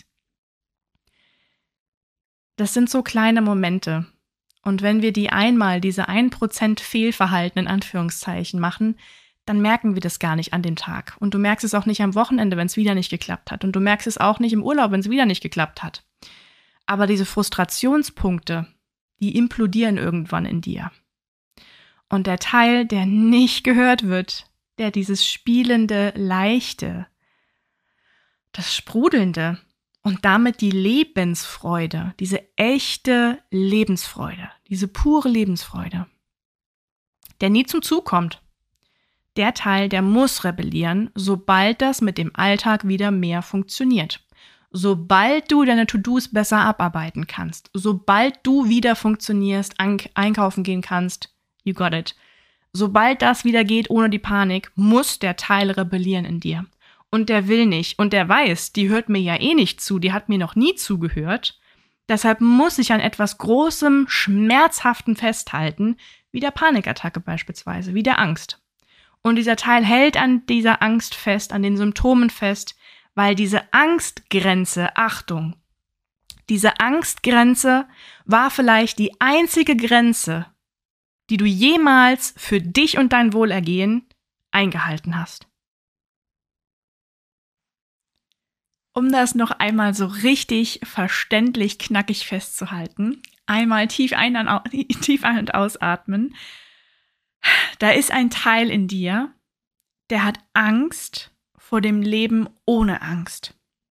Speaker 1: Das sind so kleine Momente. Und wenn wir diese 1% Fehlverhalten in Anführungszeichen machen, dann merken wir das gar nicht an dem Tag. Und du merkst es auch nicht am Wochenende, wenn es wieder nicht geklappt hat. Und du merkst es auch nicht im Urlaub, wenn es wieder nicht geklappt hat. Aber diese Frustrationspunkte, die implodieren irgendwann in dir. Und der Teil, der nicht gehört wird, der dieses spielende, leichte, das Sprudelnde, und damit die Lebensfreude, diese echte Lebensfreude, diese pure Lebensfreude, der nie zum Zug kommt. Der Teil, der muss rebellieren, sobald das mit dem Alltag wieder mehr funktioniert. Sobald du deine To-Dos besser abarbeiten kannst, sobald du wieder funktionierst, einkaufen gehen kannst, you got it. Sobald das wieder geht ohne die Panik, muss der Teil rebellieren in dir. Und der will nicht. Und der weiß, die hört mir ja eh nicht zu, die hat mir noch nie zugehört. Deshalb muss ich an etwas Großem, Schmerzhaften festhalten, wie der Panikattacke beispielsweise, wie der Angst. Und dieser Teil hält an dieser Angst fest, an den Symptomen fest, weil diese Angstgrenze, Achtung, diese Angstgrenze war vielleicht die einzige Grenze, die du jemals für dich und dein Wohlergehen eingehalten hast. Um das noch einmal so richtig verständlich knackig festzuhalten, einmal tief ein und ausatmen. Da ist ein Teil in dir, der hat Angst vor dem Leben ohne Angst.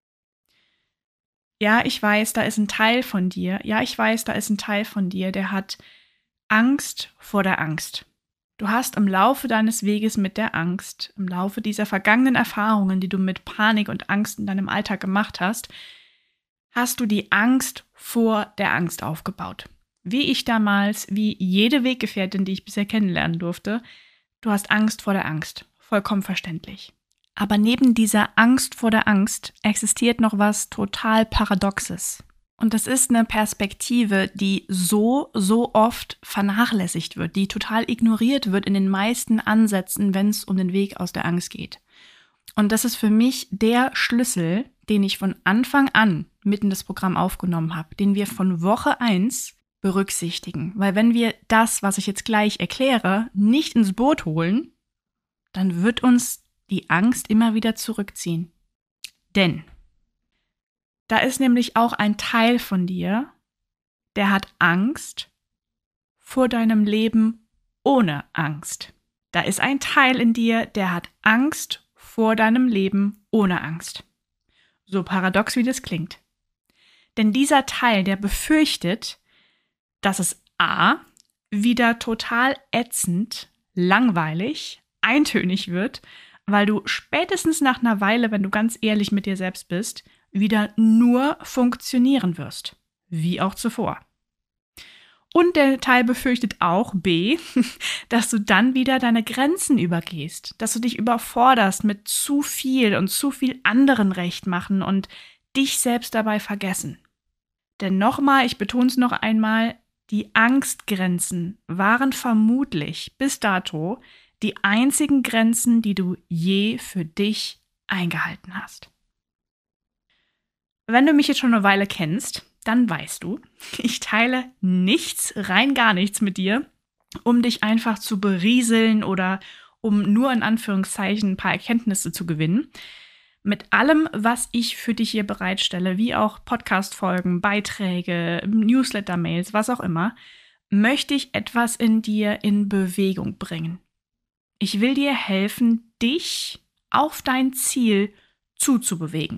Speaker 1: Ja, ich weiß, da ist ein Teil von dir. Ja, ich weiß, da ist ein Teil von dir, der hat Angst vor der Angst. Du hast im Laufe deines Weges mit der Angst, im Laufe dieser vergangenen Erfahrungen, die du mit Panik und Angst in deinem Alltag gemacht hast, hast du die Angst vor der Angst aufgebaut. Wie ich damals, wie jede Weggefährtin, die ich bisher kennenlernen durfte, du hast Angst vor der Angst. Vollkommen verständlich. Aber neben dieser Angst vor der Angst existiert noch was total Paradoxes. Und das ist eine Perspektive, die so oft vernachlässigt wird, die total ignoriert wird in den meisten Ansätzen, wenn es um den Weg aus der Angst geht. Und das ist für mich der Schlüssel, den ich von Anfang an mit in das Programm aufgenommen habe, den wir von Woche 1 berücksichtigen. Weil wenn wir das, was ich jetzt gleich erkläre, nicht ins Boot holen, dann wird uns die Angst immer wieder zurückziehen. Denn da ist nämlich auch ein Teil von dir, der hat Angst vor deinem Leben ohne Angst. Da ist ein Teil in dir, der hat Angst vor deinem Leben ohne Angst. So paradox wie das klingt. Denn dieser Teil, der befürchtet, dass es a. wieder total ätzend, langweilig, eintönig wird, weil du spätestens nach einer Weile, wenn du ganz ehrlich mit dir selbst bist, wieder nur funktionieren wirst, wie auch zuvor. Und der Teil befürchtet auch, B, dass du dann wieder deine Grenzen übergehst, dass du dich überforderst mit zu viel und zu viel anderen recht machen und dich selbst dabei vergessen. Denn nochmal, ich betone es noch einmal, die Angstgrenzen waren vermutlich bis dato die einzigen Grenzen, die du je für dich eingehalten hast. Wenn du mich jetzt schon eine Weile kennst, dann weißt du, ich teile nichts, rein gar nichts mit dir, um dich einfach zu berieseln oder um nur in Anführungszeichen ein paar Erkenntnisse zu gewinnen. Mit allem, was ich für dich hier bereitstelle, wie auch Podcast-Folgen, Beiträge, Newsletter-Mails, was auch immer, möchte ich etwas in dir in Bewegung bringen. Ich will dir helfen, dich auf dein Ziel zuzubewegen.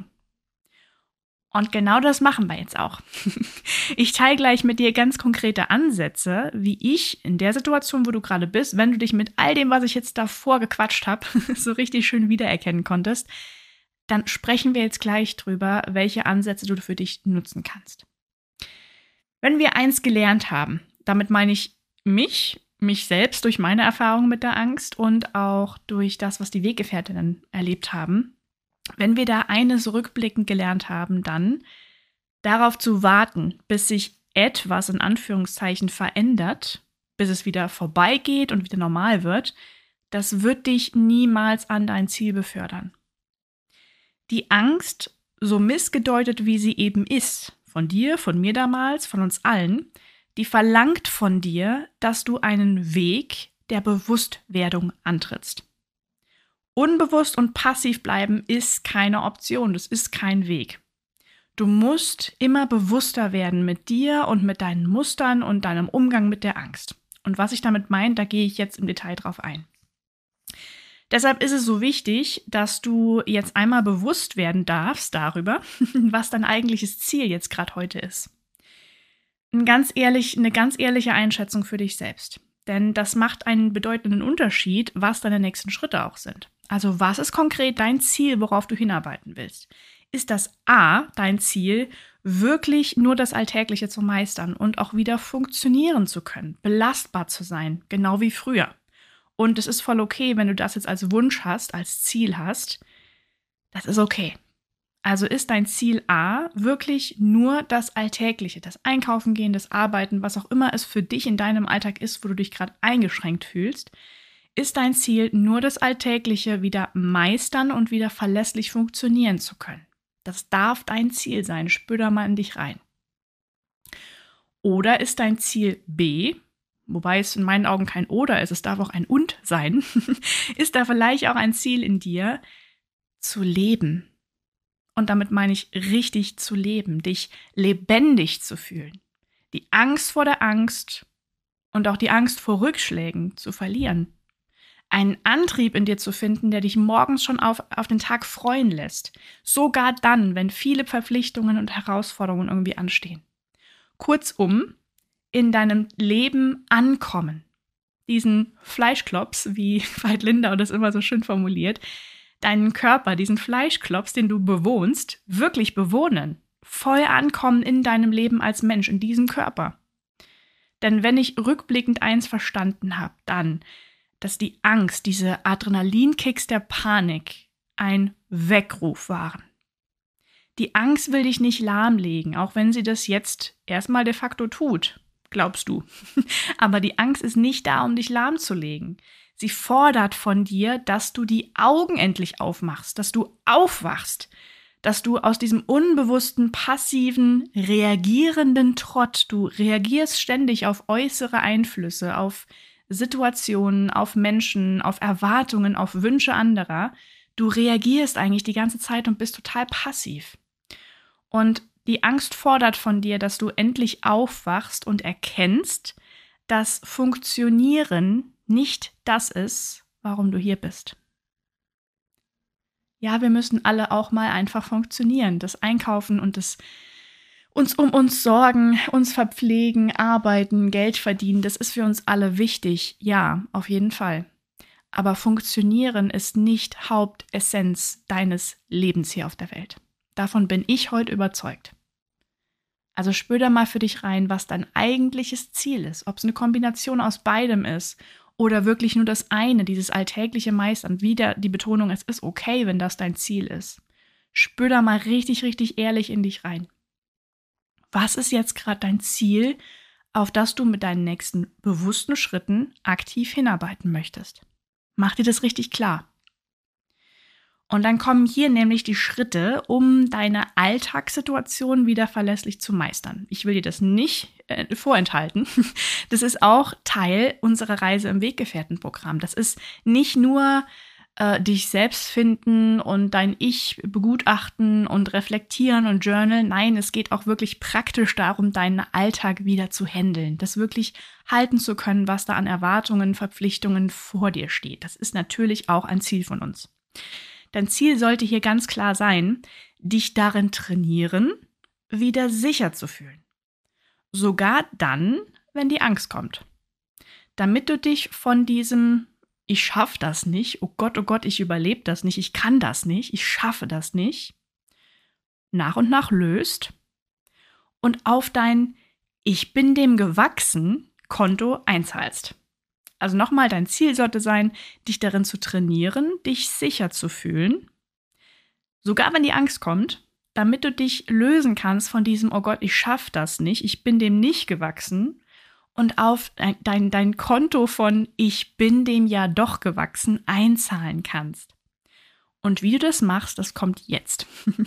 Speaker 1: Und genau das machen wir jetzt auch. Ich teile gleich mit dir ganz konkrete Ansätze, wie ich in der Situation, wo du gerade bist, wenn du dich mit all dem, was ich jetzt davor gequatscht habe, so richtig schön wiedererkennen konntest, dann sprechen wir jetzt gleich drüber, welche Ansätze du für dich nutzen kannst. Wenn wir eins gelernt haben, damit meine ich mich selbst durch meine Erfahrungen mit der Angst und auch durch das, was die Weggefährtinnen erlebt haben, wenn wir da eines rückblickend gelernt haben, dann darauf zu warten, bis sich etwas in Anführungszeichen verändert, bis es wieder vorbeigeht und wieder normal wird, das wird dich niemals an dein Ziel befördern. Die Angst, so missgedeutet wie sie eben ist, von dir, von mir damals, von uns allen, die verlangt von dir, dass du einen Weg der Bewusstwerdung antrittst. Unbewusst und passiv bleiben ist keine Option, das ist kein Weg. Du musst immer bewusster werden mit dir und mit deinen Mustern und deinem Umgang mit der Angst. Und was ich damit meine, da gehe ich jetzt im Detail drauf ein. Deshalb ist es so wichtig, dass du jetzt einmal bewusst werden darfst darüber, was dein eigentliches Ziel jetzt gerade heute ist. Eine ganz ehrliche Einschätzung für dich selbst. Denn das macht einen bedeutenden Unterschied, was deine nächsten Schritte auch sind. Also was ist konkret dein Ziel, worauf du hinarbeiten willst? Ist das A, dein Ziel, wirklich nur das Alltägliche zu meistern und auch wieder funktionieren zu können, belastbar zu sein, genau wie früher? Und es ist voll okay, wenn du das jetzt als Wunsch hast, als Ziel hast. Das ist okay. Also ist dein Ziel A wirklich nur das Alltägliche, das Einkaufen gehen, das Arbeiten, was auch immer es für dich in deinem Alltag ist, wo du dich gerade eingeschränkt fühlst, ist dein Ziel nur das Alltägliche wieder meistern und wieder verlässlich funktionieren zu können. Das darf dein Ziel sein, spür da mal in dich rein. Oder ist dein Ziel B, wobei es in meinen Augen kein Oder ist, es darf auch ein Und sein, ist da vielleicht auch ein Ziel in dir, zu leben. Und damit meine ich richtig zu leben, dich lebendig zu fühlen. Die Angst vor der Angst und auch die Angst vor Rückschlägen zu verlieren. Einen Antrieb in dir zu finden, der dich morgens schon auf den Tag freuen lässt. Sogar dann, wenn viele Verpflichtungen und Herausforderungen irgendwie anstehen. Kurzum, in deinem Leben ankommen. Diesen Fleischklops, wie Veit Lindau das immer so schön formuliert, deinen Körper, diesen Fleischklops, den du bewohnst, wirklich bewohnen. Voll ankommen in deinem Leben als Mensch, in diesem Körper. Denn wenn ich rückblickend eins verstanden habe, dann, dass die Angst, diese Adrenalinkicks der Panik ein Weckruf waren. Die Angst will dich nicht lahmlegen, auch wenn sie das jetzt erstmal de facto tut, glaubst du. Aber die Angst ist nicht da, um dich lahmzulegen. Sie fordert von dir, dass du die Augen endlich aufmachst, dass du aufwachst, dass du aus diesem unbewussten, passiven, reagierenden Trott, du reagierst ständig auf äußere Einflüsse, auf Situationen, auf Menschen, auf Erwartungen, auf Wünsche anderer. Du reagierst eigentlich die ganze Zeit und bist total passiv. Und die Angst fordert von dir, dass du endlich aufwachst und erkennst, dass Funktionieren nicht das ist, warum du hier bist. Ja, wir müssen alle auch mal einfach funktionieren. Das Einkaufen und das uns um uns sorgen, uns verpflegen, arbeiten, Geld verdienen, das ist für uns alle wichtig. Ja, auf jeden Fall. aber funktionieren ist nicht Hauptessenz deines Lebens hier auf der Welt. Davon bin ich heute überzeugt. Also spür da mal für dich rein, was dein eigentliches Ziel ist. Ob es eine Kombination aus beidem ist oder wirklich nur das eine, dieses alltägliche Meistern. Wieder die Betonung, es ist okay, wenn das dein Ziel ist. Spür da mal richtig, richtig ehrlich in dich rein. Was ist jetzt gerade dein Ziel, auf das du mit deinen nächsten bewussten Schritten aktiv hinarbeiten möchtest? Mach dir das richtig klar. Und dann kommen hier nämlich die Schritte, um deine Alltagssituation wieder verlässlich zu meistern. Ich will dir das nicht vorenthalten. Das ist auch Teil unserer Reise im Weggefährtenprogramm. Das ist nicht nur dich selbst finden und dein Ich begutachten und reflektieren und journalen. Nein, es geht auch wirklich praktisch darum, deinen Alltag wieder zu handeln. Das wirklich halten zu können, was da an Erwartungen, Verpflichtungen vor dir steht. Das ist natürlich auch ein Ziel von uns. Dein Ziel sollte hier ganz klar sein, dich darin trainieren, wieder sicher zu fühlen. Sogar dann, wenn die Angst kommt. Damit du dich von diesem ich schaffe das nicht, oh Gott, ich überlebe das nicht, ich kann das nicht, ich schaffe das nicht, nach und nach löst und auf dein Ich bin dem gewachsen Konto einzahlst. Also nochmal, dein Ziel sollte sein, dich darin zu trainieren, dich sicher zu fühlen, sogar wenn die Angst kommt, damit du dich lösen kannst von diesem oh Gott, ich schaffe das nicht, ich bin dem nicht gewachsen und auf dein Konto von ich bin dem ja doch gewachsen einzahlen kannst. Und wie du das machst, das kommt jetzt.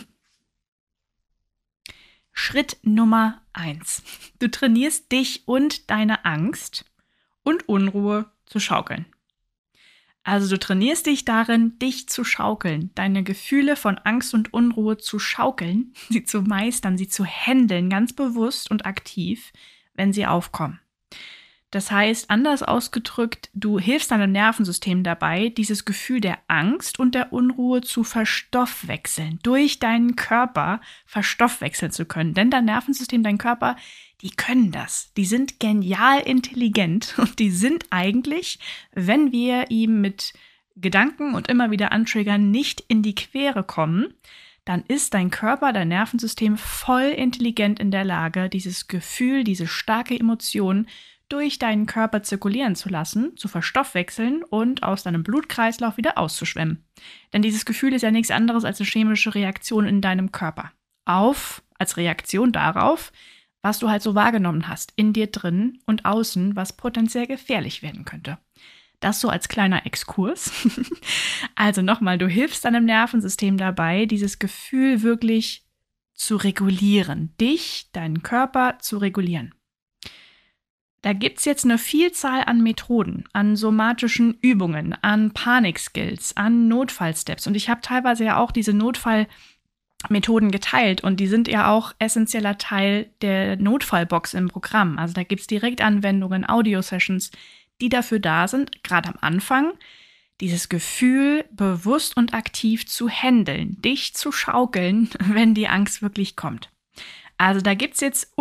Speaker 1: Schritt Nummer 1. Du trainierst dich und deine Angst und Unruhe zu schaukeln. Also du trainierst dich darin, dich zu schaukeln, deine Gefühle von Angst und Unruhe zu schaukeln, sie zu meistern, sie zu handeln, ganz bewusst und aktiv, wenn sie aufkommen. Das heißt, anders ausgedrückt, du hilfst deinem Nervensystem dabei, dieses Gefühl der Angst und der Unruhe zu verstoffwechseln, durch deinen Körper verstoffwechseln zu können. Denn dein Nervensystem, dein Körper, die können das. Die sind genial intelligent und die sind eigentlich, wenn wir ihm mit Gedanken und immer wieder antriggern, nicht in die Quere kommen, dann ist dein Körper, dein Nervensystem voll intelligent in der Lage, dieses Gefühl, diese starke Emotion durch deinen Körper zirkulieren zu lassen, zu verstoffwechseln und aus deinem Blutkreislauf wieder auszuschwemmen. Denn dieses Gefühl ist ja nichts anderes als eine chemische Reaktion in deinem Körper. Als Reaktion darauf, was du halt so wahrgenommen hast, in dir drin und außen, was potenziell gefährlich werden könnte. Das so als kleiner Exkurs. Also nochmal, du hilfst deinem Nervensystem dabei, dieses Gefühl wirklich zu regulieren, dich, deinen Körper zu regulieren. Da gibt's jetzt eine Vielzahl an Methoden, an somatischen Übungen, an Panik-Skills, an Notfallsteps. Und ich habe teilweise ja auch diese Notfallmethoden geteilt und die sind ja auch essentieller Teil der Notfallbox im Programm. Also da gibt's Direktanwendungen, Audio-Sessions, die dafür da sind, gerade am Anfang, dieses Gefühl bewusst und aktiv zu handeln, dich zu schaukeln, wenn die Angst wirklich kommt. Also da gibt's jetzt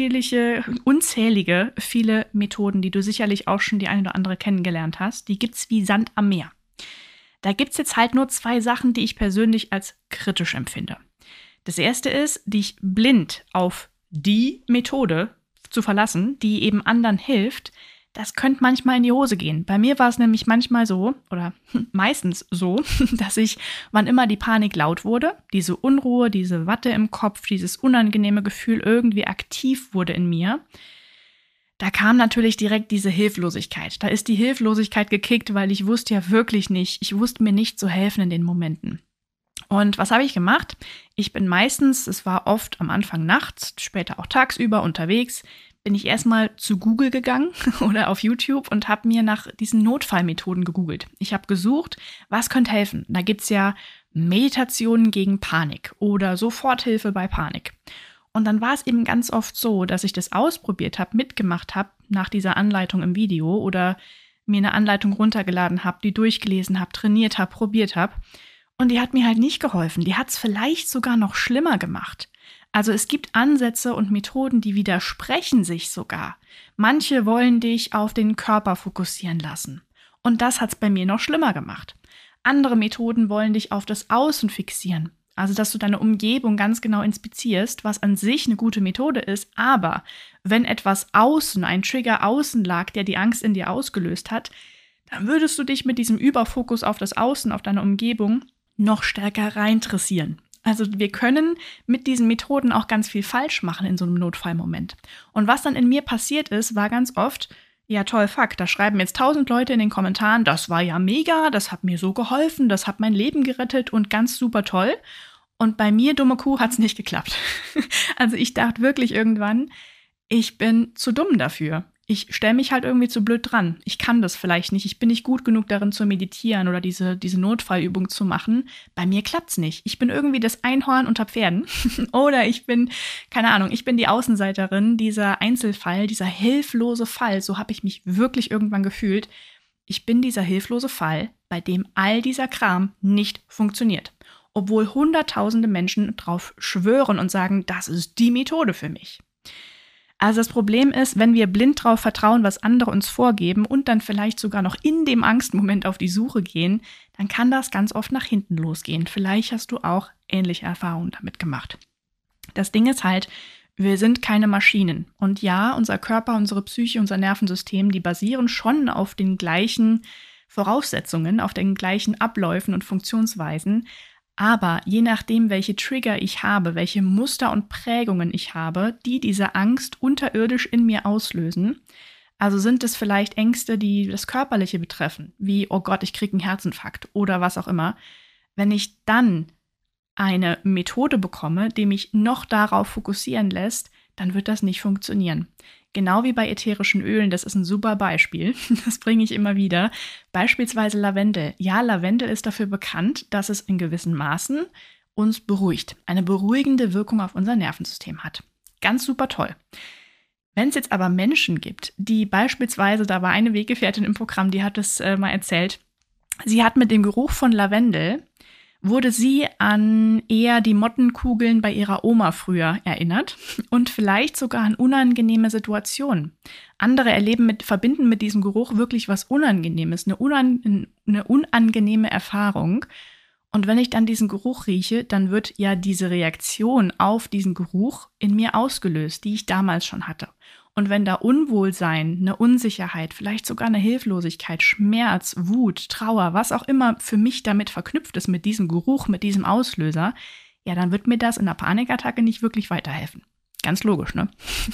Speaker 1: unzählige, viele Methoden, die du sicherlich auch schon die eine oder andere kennengelernt hast. Die gibt's wie Sand am Meer. Da gibt's jetzt halt nur 2 Sachen, die ich persönlich als kritisch empfinde. Das erste ist, dich blind auf die Methode zu verlassen, die eben anderen hilft. Das könnte manchmal in die Hose gehen. Bei mir war es nämlich manchmal so, oder meistens so, dass ich, wann immer die Panik laut wurde, diese Unruhe, diese Watte im Kopf, dieses unangenehme Gefühl irgendwie aktiv wurde in mir, da kam natürlich direkt diese Hilflosigkeit. Da ist die Hilflosigkeit gekickt, weil ich wusste ja wirklich nicht, ich wusste mir nicht zu helfen in den Momenten. Und was habe ich gemacht? Ich bin meistens, es war oft am Anfang nachts, später auch tagsüber unterwegs, bin ich erstmal zu Google gegangen oder auf YouTube und habe mir nach diesen Notfallmethoden gegoogelt. Ich habe gesucht, was könnte helfen. Da gibt's ja Meditationen gegen Panik oder Soforthilfe bei Panik. Und dann war es eben ganz oft so, dass ich das ausprobiert habe, mitgemacht habe nach dieser Anleitung im Video oder mir eine Anleitung runtergeladen habe, die durchgelesen habe, trainiert habe, probiert habe. Und die hat mir halt nicht geholfen. Die hat's vielleicht sogar noch schlimmer gemacht. Also es gibt Ansätze und Methoden, die widersprechen sich sogar. Manche wollen dich auf den Körper fokussieren lassen Und das hat es bei mir noch schlimmer gemacht. Andere Methoden wollen dich auf das Außen fixieren. Also, dass du deine Umgebung ganz genau inspizierst, was an sich eine gute Methode ist. Aber wenn etwas außen, ein Trigger außen lag, der die Angst in dir ausgelöst hat, dann würdest du dich mit diesem Überfokus auf das Außen, auf deine Umgebung noch stärker reinteressieren. Also wir können mit diesen Methoden auch ganz viel falsch machen in so einem Notfallmoment. Und was dann in mir passiert ist, war ganz oft, ja toll, fuck, da schreiben jetzt 1000 Leute in den Kommentaren, das war ja mega, das hat mir so geholfen, das hat mein Leben gerettet und ganz super toll. Und bei mir, dumme Kuh, hat's nicht geklappt. Also ich dachte wirklich irgendwann, ich bin zu dumm dafür. Ich stelle mich halt irgendwie zu blöd dran. Ich kann das vielleicht nicht. Ich bin nicht gut genug darin zu meditieren oder diese Notfallübung zu machen. Bei mir klappt's nicht. Ich bin irgendwie das Einhorn unter Pferden. Oder ich bin, keine Ahnung, ich bin die Außenseiterin, dieser Einzelfall, dieser hilflose Fall. So habe ich mich wirklich irgendwann gefühlt. Ich bin dieser hilflose Fall, bei dem all dieser Kram nicht funktioniert. Obwohl hunderttausende Menschen drauf schwören und sagen, das ist die Methode für mich. Also das Problem ist, wenn wir blind drauf vertrauen, was andere uns vorgeben und dann vielleicht sogar noch in dem Angstmoment auf die Suche gehen, dann kann das ganz oft nach hinten losgehen. Vielleicht hast du auch ähnliche Erfahrungen damit gemacht. Das Ding ist halt, wir sind keine Maschinen. Und ja, unser Körper, unsere Psyche, unser Nervensystem, die basieren schon auf den gleichen Voraussetzungen, auf den gleichen Abläufen und Funktionsweisen. Aber je nachdem, welche Trigger ich habe, welche Muster und Prägungen ich habe, die diese Angst unterirdisch in mir auslösen, also sind es vielleicht Ängste, die das Körperliche betreffen, wie, oh Gott, ich kriege einen Herzinfarkt oder was auch immer. Wenn ich dann eine Methode bekomme, die mich noch darauf fokussieren lässt, dann wird das nicht funktionieren. Genau wie bei ätherischen Ölen, das ist ein super Beispiel, das bringe ich immer wieder. Beispielsweise Lavendel. Ja, Lavendel ist dafür bekannt, dass es in gewissen Maßen uns beruhigt, eine beruhigende Wirkung auf unser Nervensystem hat. Ganz super toll. Wenn es jetzt aber Menschen gibt, die beispielsweise, da war eine Weggefährtin im Programm, die hat es mal erzählt, sie hat mit dem Geruch von Lavendel wurde sie an eher die Mottenkugeln bei ihrer Oma früher erinnert und vielleicht sogar an unangenehme Situationen. Andere verbinden mit diesem Geruch wirklich was Unangenehmes, eine unangenehme Erfahrung. Und wenn ich dann diesen Geruch rieche, dann wird ja diese Reaktion auf diesen Geruch in mir ausgelöst, die ich damals schon hatte. Und wenn da Unwohlsein, eine Unsicherheit, vielleicht sogar eine Hilflosigkeit, Schmerz, Wut, Trauer, was auch immer für mich damit verknüpft ist, mit diesem Geruch, mit diesem Auslöser, ja, dann wird mir das in einer Panikattacke nicht wirklich weiterhelfen. Ganz logisch, ne?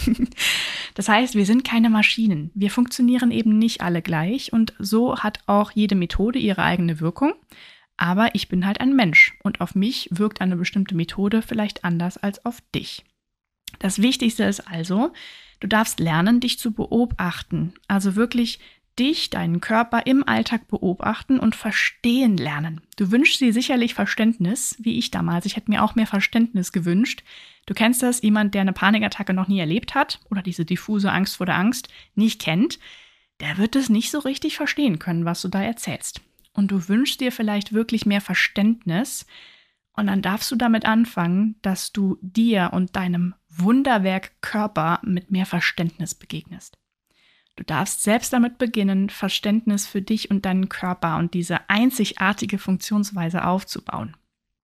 Speaker 1: Das heißt, wir sind keine Maschinen. Wir funktionieren eben nicht alle gleich und so hat auch jede Methode ihre eigene Wirkung. Aber ich bin halt ein Mensch und auf mich wirkt eine bestimmte Methode vielleicht anders als auf dich. Das Wichtigste ist also, du darfst lernen, dich zu beobachten. Also wirklich dich, deinen Körper im Alltag beobachten und verstehen lernen. Du wünschst dir sicherlich Verständnis, wie ich damals. Ich hätte mir auch mehr Verständnis gewünscht. Du kennst das, jemand, der eine Panikattacke noch nie erlebt hat oder diese diffuse Angst vor der Angst nicht kennt, der wird es nicht so richtig verstehen können, was du da erzählst. Und du wünschst dir vielleicht wirklich mehr Verständnis. Und dann darfst du damit anfangen, dass du dir und deinem Wunderwerk Körper mit mehr Verständnis begegnest. Du darfst selbst damit beginnen, Verständnis für dich und deinen Körper und diese einzigartige Funktionsweise aufzubauen.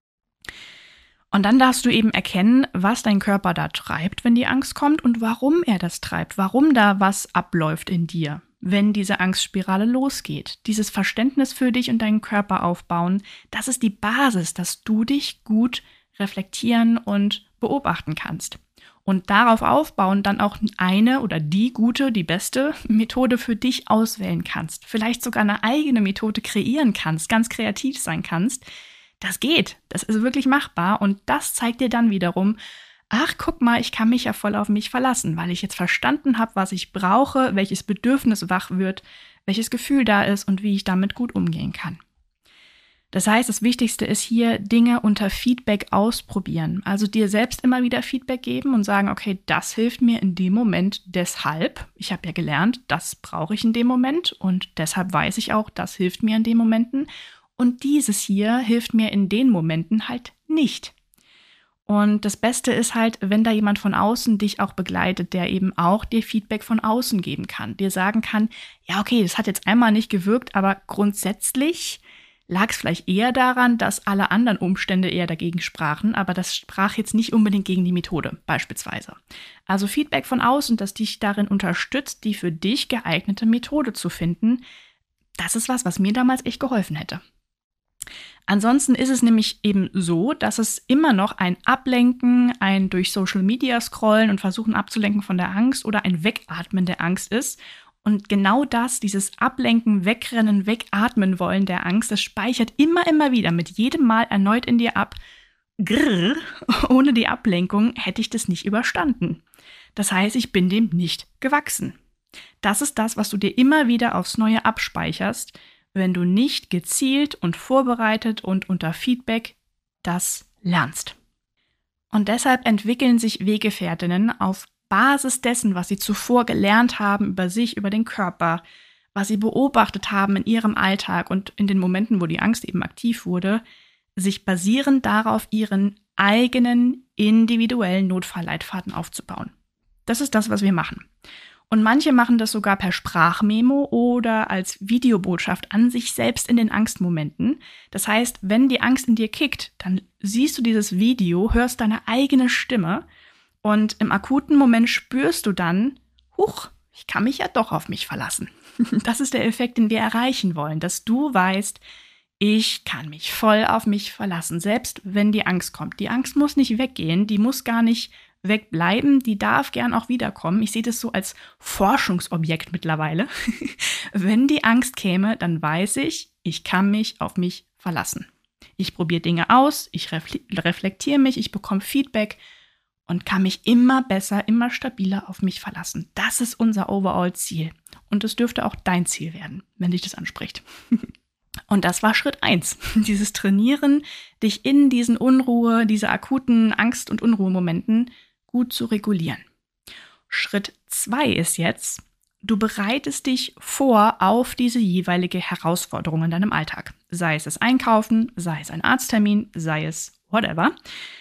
Speaker 1: Und dann darfst du eben erkennen, was dein Körper da treibt, wenn die Angst kommt und warum er das treibt, warum da was abläuft in dir, wenn diese Angstspirale losgeht. Dieses Verständnis für dich und deinen Körper aufbauen, das ist die Basis, dass du dich gut reflektieren und beobachten kannst. Und darauf aufbauen dann auch eine oder die gute, die beste Methode für dich auswählen kannst. Vielleicht sogar eine eigene Methode kreieren kannst, ganz kreativ sein kannst. Das geht, das ist wirklich machbar und das zeigt dir dann wiederum, ach, guck mal, ich kann mich ja voll auf mich verlassen, weil ich jetzt verstanden habe, was ich brauche, welches Bedürfnis wach wird, welches Gefühl da ist und wie ich damit gut umgehen kann. Das heißt, das Wichtigste ist hier, Dinge unter Feedback ausprobieren. Also dir selbst immer wieder Feedback geben und sagen, okay, das hilft mir in dem Moment deshalb. Ich habe ja gelernt, das brauche ich in dem Moment und deshalb weiß ich auch, das hilft mir in den Momenten. Und dieses hier hilft mir in den Momenten halt nicht. Und das Beste ist halt, wenn da jemand von außen dich auch begleitet, der eben auch dir Feedback von außen geben kann, dir sagen kann, ja okay, das hat jetzt einmal nicht gewirkt, aber grundsätzlich lag es vielleicht eher daran, dass alle anderen Umstände eher dagegen sprachen, aber das sprach jetzt nicht unbedingt gegen die Methode beispielsweise. Also Feedback von außen, das dich darin unterstützt, die für dich geeignete Methode zu finden, das ist was mir damals echt geholfen hätte. Ansonsten ist es nämlich eben so, dass es immer noch ein Ablenken, ein durch Social Media scrollen und versuchen abzulenken von der Angst oder ein Wegatmen der Angst ist. Und genau das, dieses Ablenken, Wegrennen, Wegatmen wollen der Angst, das speichert immer wieder mit jedem Mal erneut in dir ab. Grrr, ohne die Ablenkung hätte ich das nicht überstanden. Das heißt, ich bin dem nicht gewachsen. Das ist das, was du dir immer wieder aufs Neue abspeicherst, wenn du nicht gezielt und vorbereitet und unter Feedback das lernst. Und deshalb entwickeln sich Weggefährtinnen auf Basis dessen, was sie zuvor gelernt haben über sich, über den Körper, was sie beobachtet haben in ihrem Alltag und in den Momenten, wo die Angst eben aktiv wurde, sich basierend darauf ihren eigenen individuellen Notfallleitfaden aufzubauen. Das ist das, was wir machen. Und manche machen das sogar per Sprachmemo oder als Videobotschaft an sich selbst in den Angstmomenten. Das heißt, wenn die Angst in dir kickt, dann siehst du dieses Video, hörst deine eigene Stimme und im akuten Moment spürst du dann, huch, ich kann mich ja doch auf mich verlassen. Das ist der Effekt, den wir erreichen wollen, dass du weißt, ich kann mich voll auf mich verlassen, selbst wenn die Angst kommt. Die Angst muss nicht weggehen, die muss gar nicht wegbleiben, die darf gern auch wiederkommen. Ich sehe das so als Forschungsobjekt mittlerweile. Wenn die Angst käme, dann weiß ich kann mich auf mich verlassen. Ich probiere Dinge aus, ich reflektiere mich, ich bekomme Feedback und kann mich immer besser, immer stabiler auf mich verlassen. Das ist unser Overall-Ziel. Und das dürfte auch dein Ziel werden, wenn dich das anspricht. Und das war Schritt 1, dieses Trainieren, dich in diesen diese akuten Angst- und Unruhemomenten gut zu regulieren. Schritt 2 ist jetzt, du bereitest dich vor auf diese jeweilige Herausforderung in deinem Alltag. Sei es das Einkaufen, sei es ein Arzttermin, sei es whatever.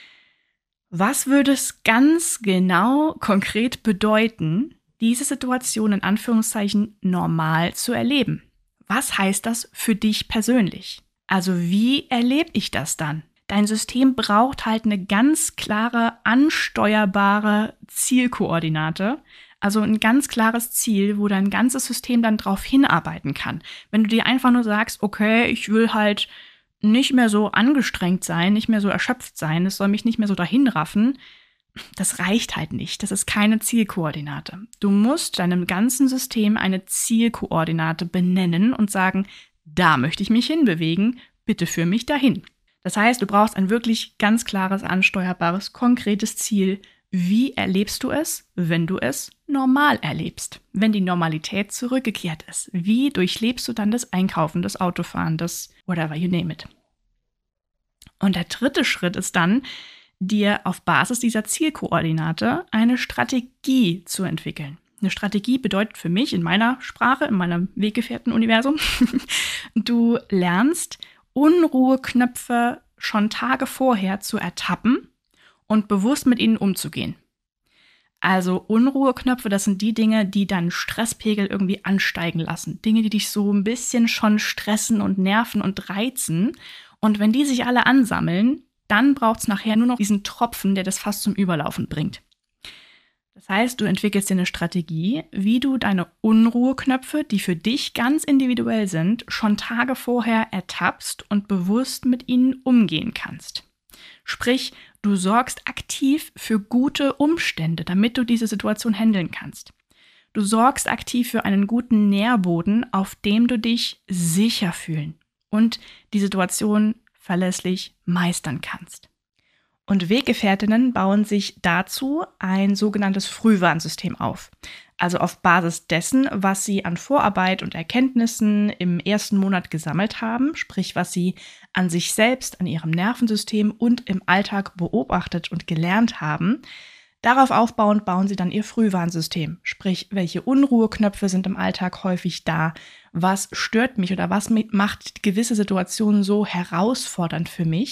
Speaker 1: Was würde es ganz genau konkret bedeuten, diese Situation in Anführungszeichen normal zu erleben? Was heißt das für dich persönlich? Also wie erlebe ich das dann? Dein System braucht halt eine ganz klare, ansteuerbare Zielkoordinate. Also ein ganz klares Ziel, wo dein ganzes System dann drauf hinarbeiten kann. Wenn du dir einfach nur sagst, okay, ich will halt nicht mehr so angestrengt sein, nicht mehr so erschöpft sein, es soll mich nicht mehr so dahin raffen, das reicht halt nicht. Das ist keine Zielkoordinate. Du musst deinem ganzen System eine Zielkoordinate benennen und sagen, da möchte ich mich hinbewegen, bitte führ mich dahin. Das heißt, du brauchst ein wirklich ganz klares, ansteuerbares, konkretes Ziel. Wie erlebst du es, wenn du es normal erlebst? Wenn die Normalität zurückgekehrt ist. Wie durchlebst du dann das Einkaufen, das Autofahren, das whatever, you name it. Und der 3. Schritt ist dann, dir auf Basis dieser Zielkoordinate eine Strategie zu entwickeln. Eine Strategie bedeutet für mich in meiner Sprache, in meinem Weggefährten-Universum, du lernst, Unruheknöpfe schon Tage vorher zu ertappen und bewusst mit ihnen umzugehen. Also Unruheknöpfe, das sind die Dinge, die deinen Stresspegel irgendwie ansteigen lassen. Dinge, die dich so ein bisschen schon stressen und nerven und reizen. Und wenn die sich alle ansammeln, dann braucht es nachher nur noch diesen Tropfen, der das fast zum Überlaufen bringt. Das heißt, du entwickelst dir eine Strategie, wie du deine Unruheknöpfe, die für dich ganz individuell sind, schon Tage vorher ertappst und bewusst mit ihnen umgehen kannst. Sprich, du sorgst aktiv für gute Umstände, damit du diese Situation handeln kannst. Du sorgst aktiv für einen guten Nährboden, auf dem du dich sicher fühlen und die Situation verlässlich meistern kannst. Und Weggefährtinnen bauen sich dazu ein sogenanntes Frühwarnsystem auf. Also auf Basis dessen, was sie an Vorarbeit und Erkenntnissen im ersten Monat gesammelt haben, sprich was sie an sich selbst, an ihrem Nervensystem und im Alltag beobachtet und gelernt haben. Darauf aufbauend bauen sie dann ihr Frühwarnsystem, sprich welche Unruheknöpfe sind im Alltag häufig da, was stört mich oder was macht gewisse Situationen so herausfordernd für mich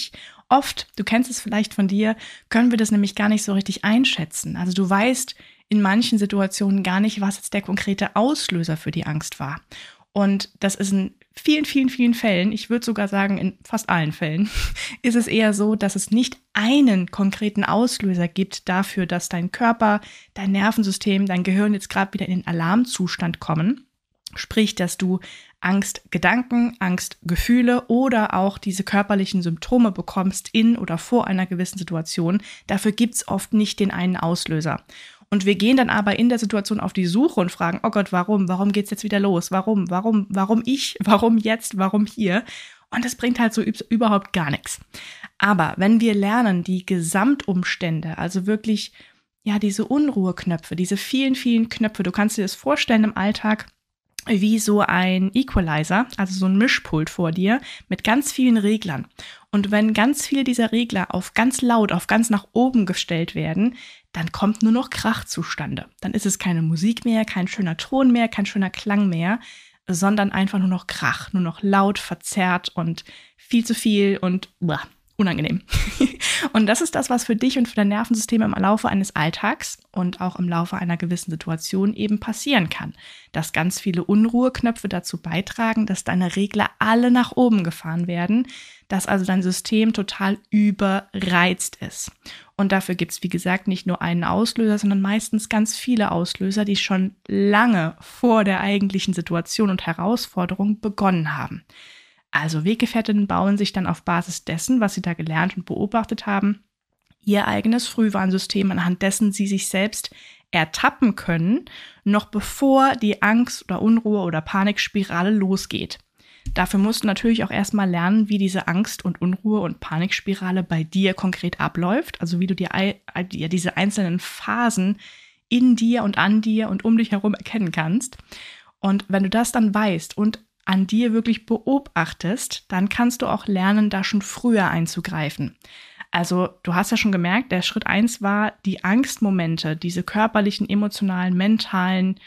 Speaker 1: Oft, du kennst es vielleicht von dir, können wir das nämlich gar nicht so richtig einschätzen. Also du weißt in manchen Situationen gar nicht, was jetzt der konkrete Auslöser für die Angst war. Und das ist in vielen, vielen, vielen Fällen, ich würde sogar sagen in fast allen Fällen, ist es eher so, dass es nicht einen konkreten Auslöser gibt dafür, dass dein Körper, dein Nervensystem, dein Gehirn jetzt gerade wieder in den Alarmzustand kommen. Sprich, dass du Angstgedanken, Angstgefühle oder auch diese körperlichen Symptome bekommst in oder vor einer gewissen Situation. Dafür gibt es oft nicht den einen Auslöser. Und wir gehen dann aber in der Situation auf die Suche und fragen, oh Gott, warum? Warum geht's jetzt wieder los? Warum ich? Warum jetzt? Warum hier? Und das bringt halt so überhaupt gar nichts. Aber wenn wir lernen, die Gesamtumstände, also wirklich, ja, diese Unruheknöpfe, diese vielen, vielen Knöpfe, du kannst dir das vorstellen im Alltag, wie so ein Equalizer, also so ein Mischpult vor dir mit ganz vielen Reglern. Und wenn ganz viele dieser Regler auf ganz laut, auf ganz nach oben gestellt werden, dann kommt nur noch Krach zustande. Dann ist es keine Musik mehr, kein schöner Ton mehr, kein schöner Klang mehr, sondern einfach nur noch Krach, nur noch laut, verzerrt und viel zu viel und unangenehm. Und das ist das, was für dich und für dein Nervensystem im Laufe eines Alltags und auch im Laufe einer gewissen Situation eben passieren kann. Dass ganz viele Unruheknöpfe dazu beitragen, dass deine Regler alle nach oben gefahren werden, dass also dein System total überreizt ist. Und dafür gibt es, wie gesagt, nicht nur einen Auslöser, sondern meistens ganz viele Auslöser, die schon lange vor der eigentlichen Situation und Herausforderung begonnen haben. Also Weggefährtinnen bauen sich dann auf Basis dessen, was sie da gelernt und beobachtet haben, ihr eigenes Frühwarnsystem, anhand dessen sie sich selbst ertappen können, noch bevor die Angst oder Unruhe oder Panikspirale losgeht. Dafür musst du natürlich auch erstmal lernen, wie diese Angst und Unruhe und Panikspirale bei dir konkret abläuft, also wie du dir diese einzelnen Phasen in dir und an dir und um dich herum erkennen kannst. Und wenn du das dann weißt und an dir wirklich beobachtest, dann kannst du auch lernen, da schon früher einzugreifen. Also du hast ja schon gemerkt, der Schritt 1 war, die Angstmomente, diese körperlichen, emotionalen, mentalen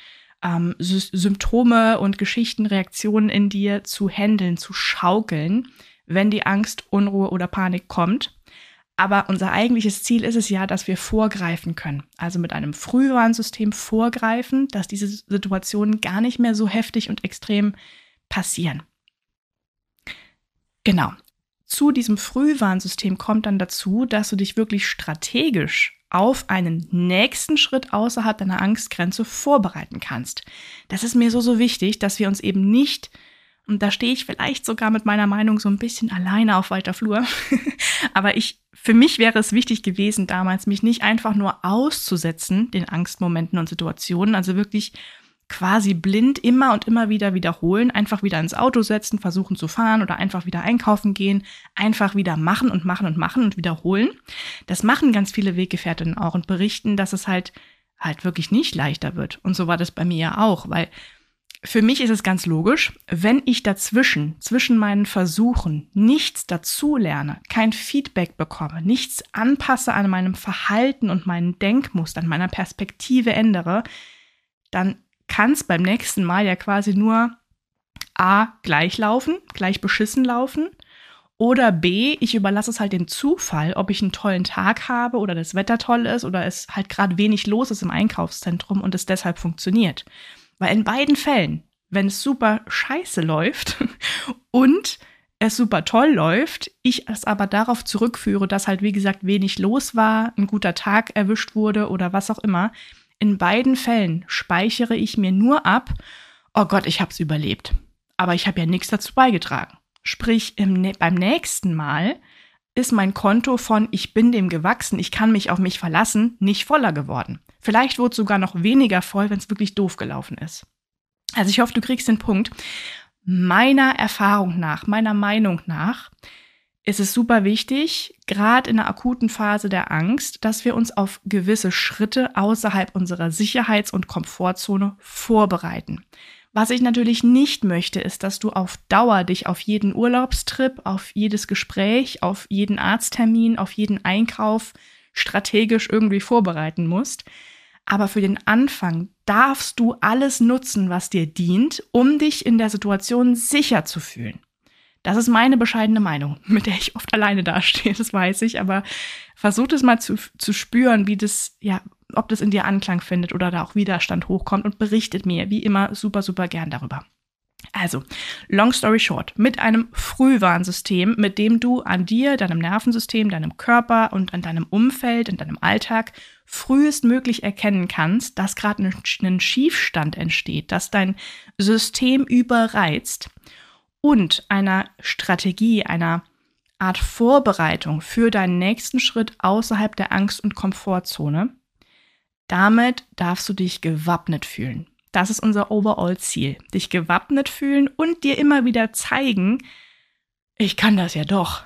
Speaker 1: Symptome und Geschichten, Reaktionen in dir zu handeln, zu schaukeln, wenn die Angst, Unruhe oder Panik kommt. Aber unser eigentliches Ziel ist es ja, dass wir vorgreifen können. Also mit einem Frühwarnsystem vorgreifen, dass diese Situationen gar nicht mehr so heftig und extrem passieren. Genau. Zu diesem Frühwarnsystem kommt dann dazu, dass du dich wirklich strategisch auf einen nächsten Schritt außerhalb deiner Angstgrenze vorbereiten kannst. Das ist mir so wichtig, dass wir uns eben nicht, und da stehe ich vielleicht sogar mit meiner Meinung so ein bisschen alleine auf weiter Flur, aber für mich wäre es wichtig gewesen damals, mich nicht einfach nur auszusetzen, den Angstmomenten und Situationen, also wirklich quasi blind immer und immer wieder wiederholen, einfach wieder ins Auto setzen, versuchen zu fahren oder einfach wieder einkaufen gehen, einfach wieder machen und wiederholen. Das machen ganz viele Weggefährtinnen auch und berichten, dass es halt wirklich nicht leichter wird. Und so war das bei mir ja auch, weil für mich ist es ganz logisch, wenn ich zwischen meinen Versuchen nichts dazu lerne, kein Feedback bekomme, nichts anpasse an meinem Verhalten und meinen Denkmustern, meiner Perspektive ändere, dann kann es beim nächsten Mal ja quasi nur A, gleich laufen, gleich beschissen laufen oder B, ich überlasse es halt dem Zufall, ob ich einen tollen Tag habe oder das Wetter toll ist oder es halt gerade wenig los ist im Einkaufszentrum und es deshalb funktioniert. Weil in beiden Fällen, wenn es super scheiße läuft und es super toll läuft, ich es aber darauf zurückführe, dass halt wie gesagt wenig los war, ein guter Tag erwischt wurde oder was auch immer, in beiden Fällen speichere ich mir nur ab, oh Gott, ich habe es überlebt. Aber ich habe ja nichts dazu beigetragen. Sprich, beim nächsten Mal ist mein Konto von ich bin dem gewachsen, ich kann mich auf mich verlassen, nicht voller geworden. Vielleicht wurde es sogar noch weniger voll, wenn es wirklich doof gelaufen ist. Also ich hoffe, du kriegst den Punkt. Meiner Erfahrung nach, meiner Meinung nach, ist es super wichtig, gerade in der akuten Phase der Angst, dass wir uns auf gewisse Schritte außerhalb unserer Sicherheits- und Komfortzone vorbereiten. Was ich natürlich nicht möchte, ist, dass du auf Dauer dich auf jeden Urlaubstrip, auf jedes Gespräch, auf jeden Arzttermin, auf jeden Einkauf strategisch irgendwie vorbereiten musst. Aber für den Anfang darfst du alles nutzen, was dir dient, um dich in der Situation sicher zu fühlen. Das ist meine bescheidene Meinung, mit der ich oft alleine dastehe, das weiß ich, aber versuch es mal zu spüren, wie das, ja, ob das in dir Anklang findet oder da auch Widerstand hochkommt und berichtet mir, wie immer, super, super gern darüber. Also, long story short, mit einem Frühwarnsystem, mit dem du an dir, deinem Nervensystem, deinem Körper und an deinem Umfeld, in deinem Alltag frühestmöglich erkennen kannst, dass gerade ein Schiefstand entsteht, dass dein System überreizt und einer Strategie, einer Art Vorbereitung für deinen nächsten Schritt außerhalb der Angst- und Komfortzone. Damit darfst du dich gewappnet fühlen. Das ist unser Overall-Ziel. Dich gewappnet fühlen und dir immer wieder zeigen, ich kann das ja doch.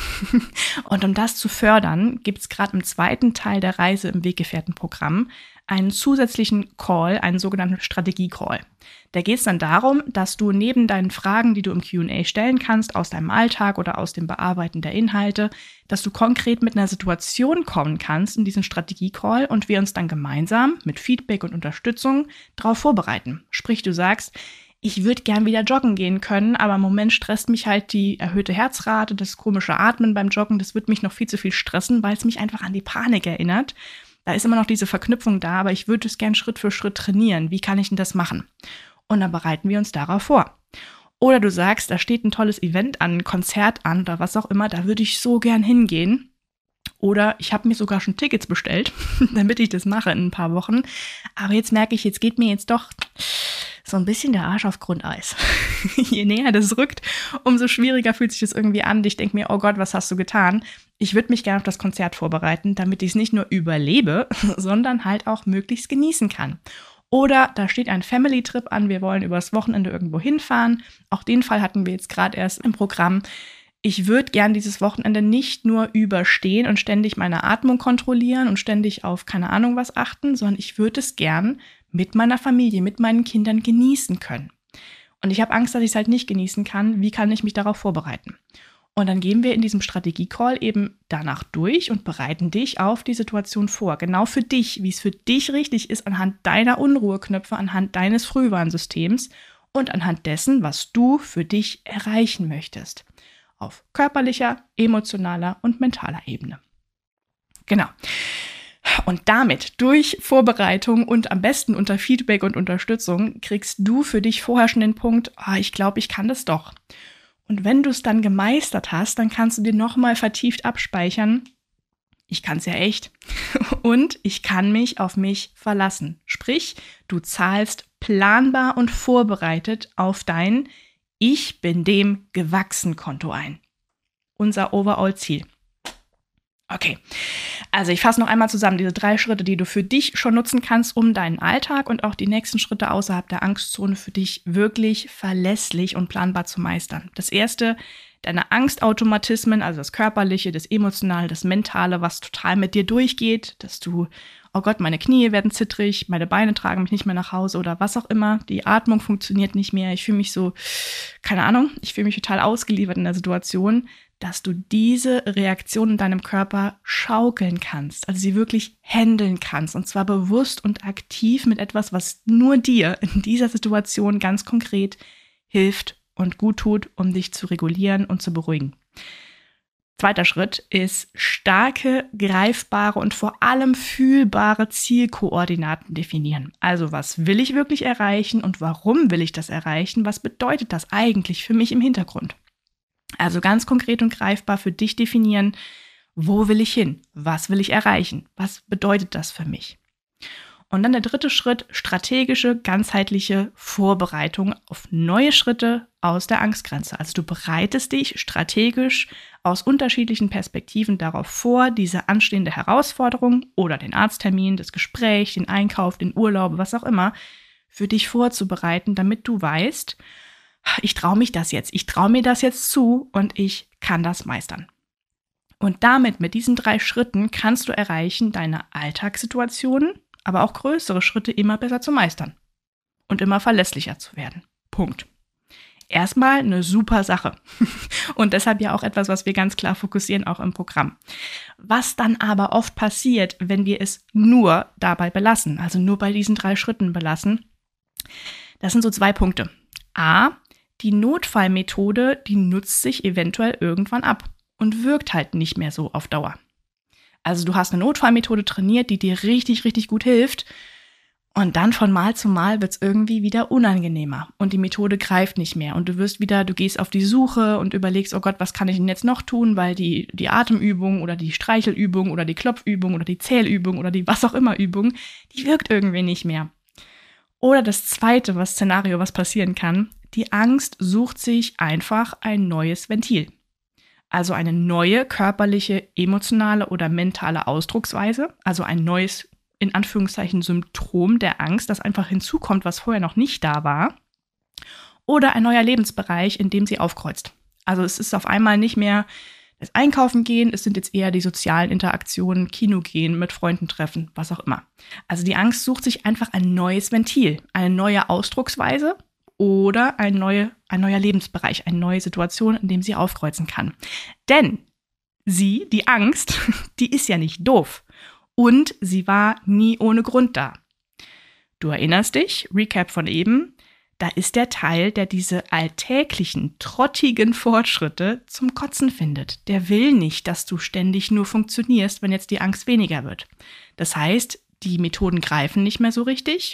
Speaker 1: Und um das zu fördern, gibt es gerade im zweiten Teil der Reise im Weggefährtenprogramm einen zusätzlichen Call, einen sogenannten Strategie-Call. Da geht es dann darum, dass du neben deinen Fragen, die du im Q&A stellen kannst, aus deinem Alltag oder aus dem Bearbeiten der Inhalte, dass du konkret mit einer Situation kommen kannst in diesen Strategie-Call und wir uns dann gemeinsam mit Feedback und Unterstützung darauf vorbereiten. Sprich, du sagst, ich würde gern wieder joggen gehen können, aber im Moment stresst mich halt die erhöhte Herzrate, das komische Atmen beim Joggen, das wird mich noch viel zu viel stressen, weil es mich einfach an die Panik erinnert. Da ist immer noch diese Verknüpfung da, aber ich würde es gern Schritt für Schritt trainieren. Wie kann ich denn das machen? Und dann bereiten wir uns darauf vor. Oder du sagst, da steht ein tolles Event an, ein Konzert an oder was auch immer, da würde ich so gern hingehen. Oder ich habe mir sogar schon Tickets bestellt, damit ich das mache in ein paar Wochen. Aber jetzt merke ich, jetzt geht mir jetzt doch so ein bisschen der Arsch auf Grundeis. Je näher das rückt, umso schwieriger fühlt sich das irgendwie an. Ich denke mir, oh Gott, was hast du getan? Ich würde mich gerne auf das Konzert vorbereiten, damit ich es nicht nur überlebe, sondern halt auch möglichst genießen kann. Oder da steht ein Family-Trip an, wir wollen übers Wochenende irgendwo hinfahren. Auch den Fall hatten wir jetzt gerade erst im Programm. Ich würde gern dieses Wochenende nicht nur überstehen und ständig meine Atmung kontrollieren und ständig auf keine Ahnung was achten, sondern ich würde es gern mit meiner Familie, mit meinen Kindern genießen können. Und ich habe Angst, dass ich es halt nicht genießen kann. Wie kann ich mich darauf vorbereiten? Und dann gehen wir in diesem Strategie-Call eben danach durch und bereiten dich auf die Situation vor. Genau für dich, wie es für dich richtig ist, anhand deiner Unruheknöpfe, anhand deines Frühwarnsystems und anhand dessen, was du für dich erreichen möchtest. Auf körperlicher, emotionaler und mentaler Ebene. Genau. Und damit, durch Vorbereitung und am besten unter Feedback und Unterstützung, kriegst du für dich vorher schon den Punkt, ich glaube, ich kann das doch. Und wenn du es dann gemeistert hast, dann kannst du dir nochmal vertieft abspeichern, ich kann es ja echt und ich kann mich auf mich verlassen. Sprich, du zahlst planbar und vorbereitet auf dein Ich bin dem gewachsen Konto ein. Unser Overall-Ziel. Okay, also ich fasse noch einmal zusammen, diese 3 Schritte, die du für dich schon nutzen kannst, um deinen Alltag und auch die nächsten Schritte außerhalb der Angstzone für dich wirklich verlässlich und planbar zu meistern. Das erste, deine Angstautomatismen, also das Körperliche, das Emotionale, das Mentale, was total mit dir durchgeht, dass du, oh Gott, meine Knie werden zittrig, meine Beine tragen mich nicht mehr nach Hause oder was auch immer, die Atmung funktioniert nicht mehr, ich fühle mich so, keine Ahnung, ich fühle mich total ausgeliefert in der Situation, dass du diese Reaktion in deinem Körper schaukeln kannst, also sie wirklich handeln kannst und zwar bewusst und aktiv mit etwas, was nur dir in dieser Situation ganz konkret hilft und gut tut, um dich zu regulieren und zu beruhigen. Zweiter Schritt ist starke, greifbare und vor allem fühlbare Zielkoordinaten definieren. Also was will ich wirklich erreichen und warum will ich das erreichen? Was bedeutet das eigentlich für mich im Hintergrund? Also ganz konkret und greifbar für dich definieren, wo will ich hin? Was will ich erreichen? Was bedeutet das für mich? Und dann der dritte Schritt, strategische, ganzheitliche Vorbereitung auf neue Schritte aus der Angstgrenze. Also du bereitest dich strategisch aus unterschiedlichen Perspektiven darauf vor, diese anstehende Herausforderung oder den Arzttermin, das Gespräch, den Einkauf, den Urlaub, was auch immer, für dich vorzubereiten, damit du weißt, ich traue mich das jetzt, ich traue mir das jetzt zu und ich kann das meistern. Und damit, mit diesen 3 Schritten, kannst du erreichen, deine Alltagssituationen, aber auch größere Schritte immer besser zu meistern und immer verlässlicher zu werden. Punkt. Erstmal eine super Sache und deshalb ja auch etwas, was wir ganz klar fokussieren, auch im Programm. Was dann aber oft passiert, wenn wir es nur dabei belassen, also nur bei diesen 3 Schritten belassen, das sind so 2 Punkte. A, Die Notfallmethode, die nutzt sich eventuell irgendwann ab und wirkt halt nicht mehr so auf Dauer. Also du hast eine Notfallmethode trainiert, die dir richtig, richtig gut hilft. Und dann von Mal zu Mal wird es irgendwie wieder unangenehmer. Und die Methode greift nicht mehr. Und du gehst auf die Suche und überlegst, oh Gott, was kann ich denn jetzt noch tun? Weil die Atemübung oder die Streichelübung oder die Klopfübung oder die Zählübung oder die was auch immer Übung, die wirkt irgendwie nicht mehr. Oder das zweite Szenario, was passieren kann, die Angst sucht sich einfach ein neues Ventil. Also eine neue körperliche, emotionale oder mentale Ausdrucksweise, also ein neues, in Anführungszeichen, Symptom der Angst, das einfach hinzukommt, was vorher noch nicht da war. Oder ein neuer Lebensbereich, in dem sie aufkreuzt. Also es ist auf einmal nicht mehr das Einkaufen gehen, es sind jetzt eher die sozialen Interaktionen, Kino gehen, mit Freunden treffen, was auch immer. Also die Angst sucht sich einfach ein neues Ventil, eine neue Ausdrucksweise oder ein neuer Lebensbereich, eine neue Situation, in dem sie aufkreuzen kann. Denn die Angst, die ist ja nicht doof. Und sie war nie ohne Grund da. Du erinnerst dich, Recap von eben, da ist der Teil, der diese alltäglichen, trottigen Fortschritte zum Kotzen findet. Der will nicht, dass du ständig nur funktionierst, wenn jetzt die Angst weniger wird. Das heißt, die Methoden greifen nicht mehr so richtig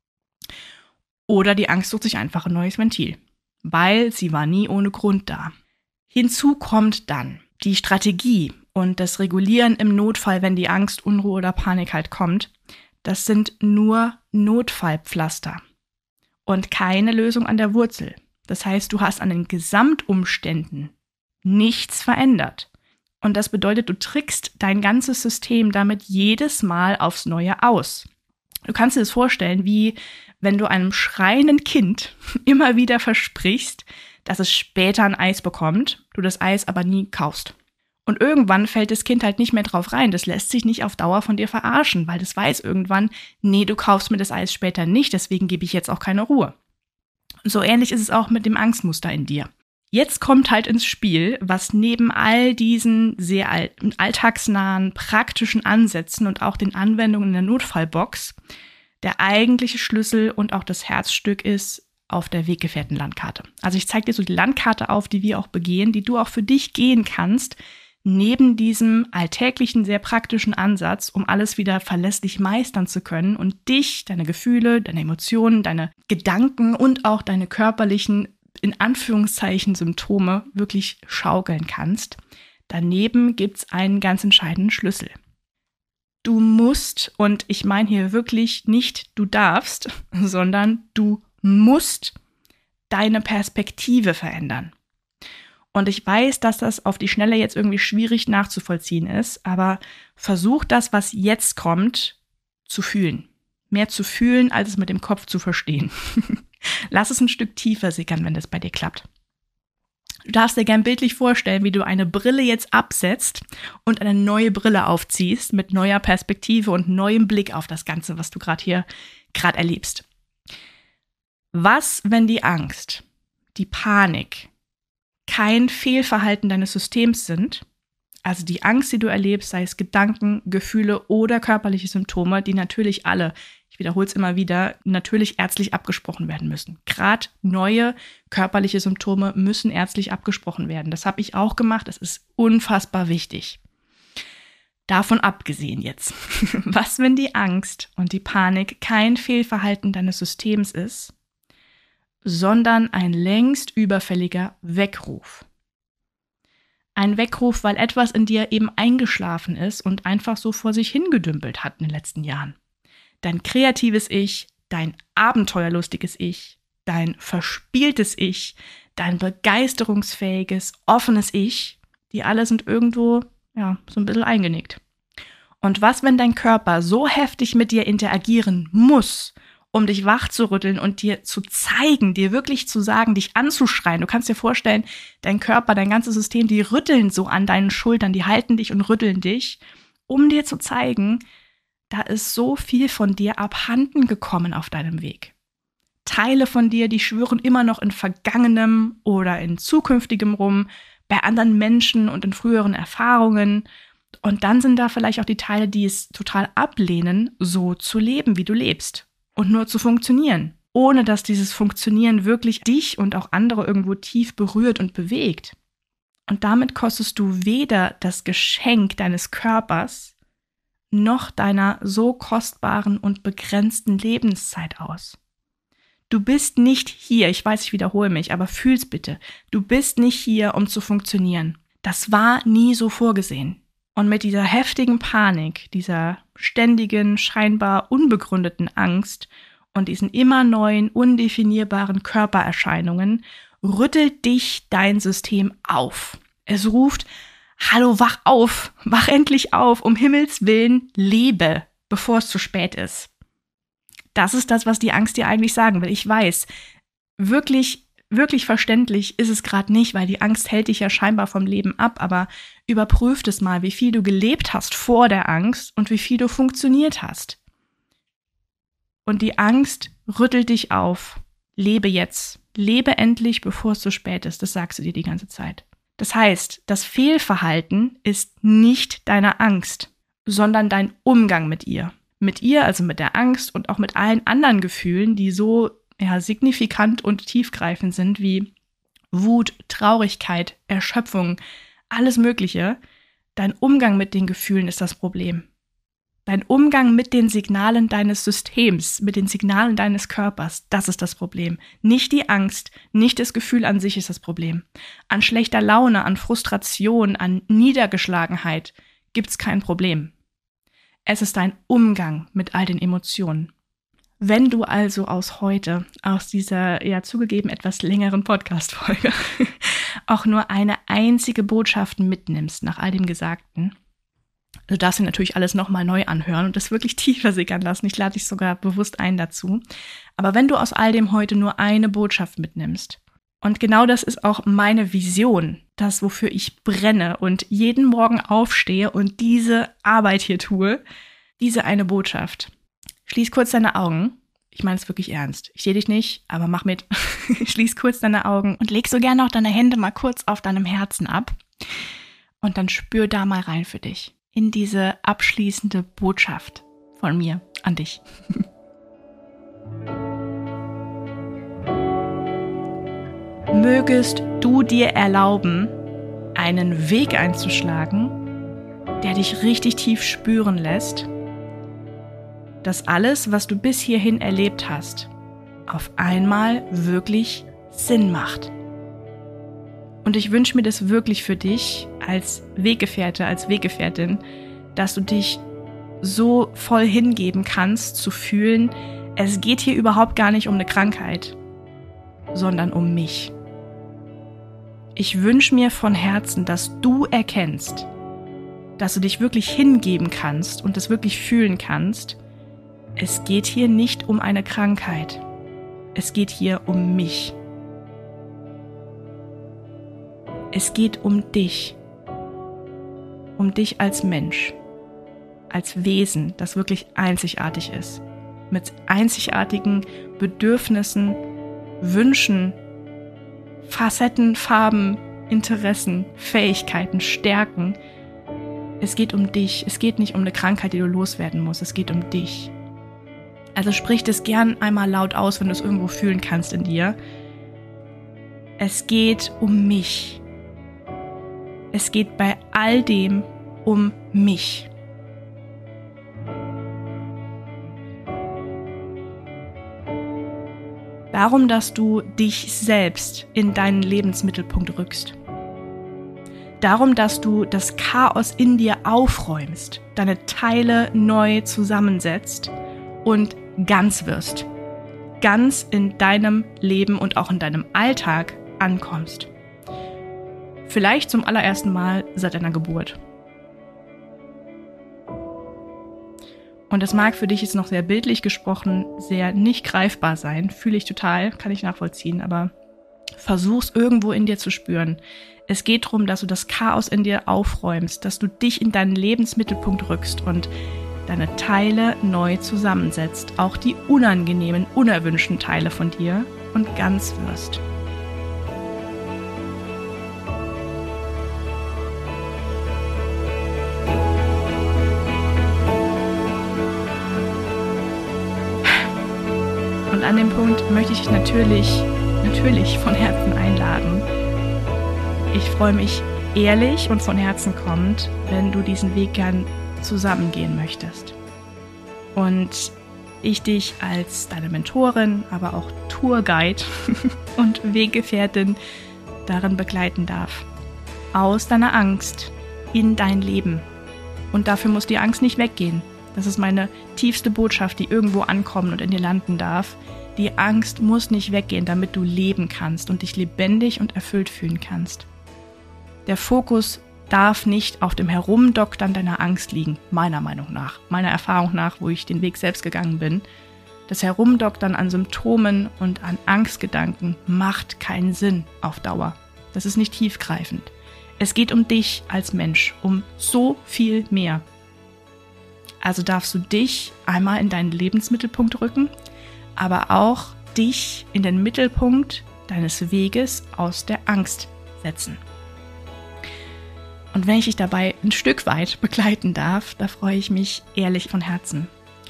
Speaker 1: oder die Angst sucht sich einfach ein neues Ventil, weil sie war nie ohne Grund da. Hinzu kommt dann die Strategie und das Regulieren im Notfall, wenn die Angst, Unruhe oder Panik halt kommt. Das sind nur Notfallpflaster und keine Lösung an der Wurzel. Das heißt, du hast an den Gesamtumständen nichts verändert. Und das bedeutet, du trickst dein ganzes System damit jedes Mal aufs Neue aus. Du kannst dir das vorstellen, wie wenn du einem schreienden Kind immer wieder versprichst, dass es später ein Eis bekommt, du das Eis aber nie kaufst. Und irgendwann fällt das Kind halt nicht mehr drauf rein. Das lässt sich nicht auf Dauer von dir verarschen, weil das weiß irgendwann, nee, du kaufst mir das Eis später nicht, deswegen gebe ich jetzt auch keine Ruhe. Und so ähnlich ist es auch mit dem Angstmuster in dir. Jetzt kommt halt ins Spiel, was neben all diesen sehr alltagsnahen, praktischen Ansätzen und auch den Anwendungen in der Notfallbox der eigentliche Schlüssel und auch das Herzstück ist auf der Weggefährtenlandkarte. Also ich zeige dir so die Landkarte auf, die wir auch begehen, die du auch für dich gehen kannst, neben diesem alltäglichen, sehr praktischen Ansatz, um alles wieder verlässlich meistern zu können und dich, deine Gefühle, deine Emotionen, deine Gedanken und auch deine körperlichen, in Anführungszeichen, Symptome wirklich schaukeln kannst. Daneben gibt es einen ganz entscheidenden Schlüssel. Du musst, und ich meine hier wirklich nicht du darfst, sondern du musst deine Perspektive verändern. Und ich weiß, dass das auf die Schnelle jetzt irgendwie schwierig nachzuvollziehen ist, aber versuch das, was jetzt kommt, zu fühlen. Mehr zu fühlen, als es mit dem Kopf zu verstehen. Lass es ein Stück tiefer sickern, wenn das bei dir klappt. Du darfst dir gern bildlich vorstellen, wie du eine Brille jetzt absetzt und eine neue Brille aufziehst mit neuer Perspektive und neuem Blick auf das Ganze, was du gerade erlebst. Was, wenn die Angst, die Panik kein Fehlverhalten deines Systems sind, also die Angst, die du erlebst, sei es Gedanken, Gefühle oder körperliche Symptome, die natürlich alle, ich wiederhole es immer wieder, natürlich ärztlich abgesprochen werden müssen. Gerade neue körperliche Symptome müssen ärztlich abgesprochen werden. Das habe ich auch gemacht, das ist unfassbar wichtig. Davon abgesehen jetzt, was, wenn die Angst und die Panik kein Fehlverhalten deines Systems ist, sondern ein längst überfälliger Weckruf. Ein Weckruf, weil etwas in dir eben eingeschlafen ist und einfach so vor sich hingedümpelt hat in den letzten Jahren. Dein kreatives Ich, dein abenteuerlustiges Ich, dein verspieltes Ich, dein begeisterungsfähiges, offenes Ich, die alle sind irgendwo, so ein bisschen eingenickt. Und was, wenn dein Körper so heftig mit dir interagieren muss, um dich wach zu rütteln und dir zu zeigen, dir wirklich zu sagen, dich anzuschreien. Du kannst dir vorstellen, dein Körper, dein ganzes System, die rütteln so an deinen Schultern, die halten dich und rütteln dich, um dir zu zeigen, da ist so viel von dir abhanden gekommen auf deinem Weg. Teile von dir, die schwören immer noch in Vergangenem oder in Zukünftigem rum, bei anderen Menschen und in früheren Erfahrungen. Und dann sind da vielleicht auch die Teile, die es total ablehnen, so zu leben, wie du lebst. Und nur zu funktionieren. ohne dass dieses Funktionieren wirklich dich und auch andere irgendwo tief berührt und bewegt. Und damit kostest du weder das Geschenk deines Körpers noch deiner so kostbaren und begrenzten Lebenszeit aus. Du bist nicht hier, ich weiß, ich wiederhole mich, aber fühl's bitte. Du bist nicht hier, um zu funktionieren. Das war nie so vorgesehen. Und mit dieser heftigen Panik, dieser ständigen, scheinbar unbegründeten Angst und diesen immer neuen, undefinierbaren Körpererscheinungen rüttelt dich dein System auf. Es ruft: Hallo, wach auf, wach endlich auf, um Himmels Willen, lebe, bevor es zu spät ist. Das ist das, was die Angst dir eigentlich sagen will. Ich weiß, wirklich, wirklich verständlich ist es gerade nicht, weil die Angst hält dich ja scheinbar vom Leben ab, aber überprüf es mal, wie viel du gelebt hast vor der Angst und wie viel du funktioniert hast. Und die Angst rüttelt dich auf. Lebe jetzt. Lebe endlich, bevor es zu spät ist. Das sagst du dir die ganze Zeit. Das heißt, das Fehlverhalten ist nicht deine Angst, sondern dein Umgang mit ihr. Mit ihr, also mit der Angst und auch mit allen anderen Gefühlen, die so signifikant und tiefgreifend sind wie Wut, Traurigkeit, Erschöpfung, alles Mögliche. Dein Umgang mit den Gefühlen ist das Problem. Dein Umgang mit den Signalen deines Systems, mit den Signalen deines Körpers, das ist das Problem. Nicht die Angst, nicht das Gefühl an sich ist das Problem. An schlechter Laune, an Frustration, an Niedergeschlagenheit gibt's kein Problem. Es ist dein Umgang mit all den Emotionen. Wenn du also aus dieser zugegeben etwas längeren Podcast-Folge, auch nur eine einzige Botschaft mitnimmst nach all dem Gesagten, du darfst dir natürlich alles nochmal neu anhören und das wirklich tiefer sickern lassen. Ich lade dich sogar bewusst ein dazu. Aber wenn du aus all dem heute nur eine Botschaft mitnimmst, und genau das ist auch meine Vision, das, wofür ich brenne und jeden Morgen aufstehe und diese Arbeit hier tue, diese eine Botschaft. Schließ kurz deine Augen. Ich meine es wirklich ernst. Ich sehe dich nicht, aber mach mit. Schließ kurz deine Augen und leg so gerne auch deine Hände mal kurz auf deinem Herzen ab. Und dann spür da mal rein für dich. In diese abschließende Botschaft von mir an dich. Mögest du dir erlauben, einen Weg einzuschlagen, der dich richtig tief spüren lässt, dass alles, was du bis hierhin erlebt hast, auf einmal wirklich Sinn macht. Und ich wünsche mir das wirklich für dich als Weggefährte, als Weggefährtin, dass du dich so voll hingeben kannst, zu fühlen, es geht hier überhaupt gar nicht um eine Krankheit, sondern um mich. Ich wünsche mir von Herzen, dass du erkennst, dass du dich wirklich hingeben kannst und das wirklich fühlen kannst. Es geht hier nicht um eine Krankheit. Es geht hier um mich. Es geht um dich als Mensch, als Wesen, das wirklich einzigartig ist, mit einzigartigen Bedürfnissen, Wünschen, Facetten, Farben, Interessen, Fähigkeiten, Stärken. Es geht um dich, es geht nicht um eine Krankheit, die du loswerden musst, es geht um dich. Also sprich das gern einmal laut aus, wenn du es irgendwo fühlen kannst in dir. Es geht um mich. Es geht bei all dem um mich. Darum, dass du dich selbst in deinen Lebensmittelpunkt rückst. Darum, dass du das Chaos in dir aufräumst, deine Teile neu zusammensetzt und ganz wirst. Ganz in deinem Leben und auch in deinem Alltag ankommst. Vielleicht zum allerersten Mal seit deiner Geburt. Und das mag für dich jetzt noch sehr bildlich gesprochen, sehr nicht greifbar sein. Fühle ich total, kann ich nachvollziehen, aber versuch's irgendwo in dir zu spüren. Es geht darum, dass du das Chaos in dir aufräumst, dass du dich in deinen Lebensmittelpunkt rückst und deine Teile neu zusammensetzt, auch die unangenehmen, unerwünschten Teile von dir und ganz wirst. an dem Punkt möchte ich dich natürlich von Herzen einladen. Ich freue mich ehrlich und von Herzen kommend, wenn du diesen Weg gern zusammengehen möchtest. Und ich dich als deine Mentorin, aber auch Tourguide und Weggefährtin darin begleiten darf. Aus deiner Angst in dein Leben. Und dafür muss die Angst nicht weggehen. Das ist meine tiefste Botschaft, die irgendwo ankommen und in dir landen darf. Die Angst muss nicht weggehen, damit du leben kannst und dich lebendig und erfüllt fühlen kannst. Der Fokus darf nicht auf dem Herumdoktern deiner Angst liegen, meiner Meinung nach, meiner Erfahrung nach, wo ich den Weg selbst gegangen bin. Das Herumdoktern an Symptomen und an Angstgedanken macht keinen Sinn auf Dauer. Das ist nicht tiefgreifend. Es geht um dich als Mensch, um so viel mehr. Also darfst du dich einmal in deinen Lebensmittelpunkt rücken, aber auch dich in den Mittelpunkt deines Weges aus der Angst setzen. Und wenn ich dich dabei ein Stück weit begleiten darf, da freue ich mich ehrlich von Herzen.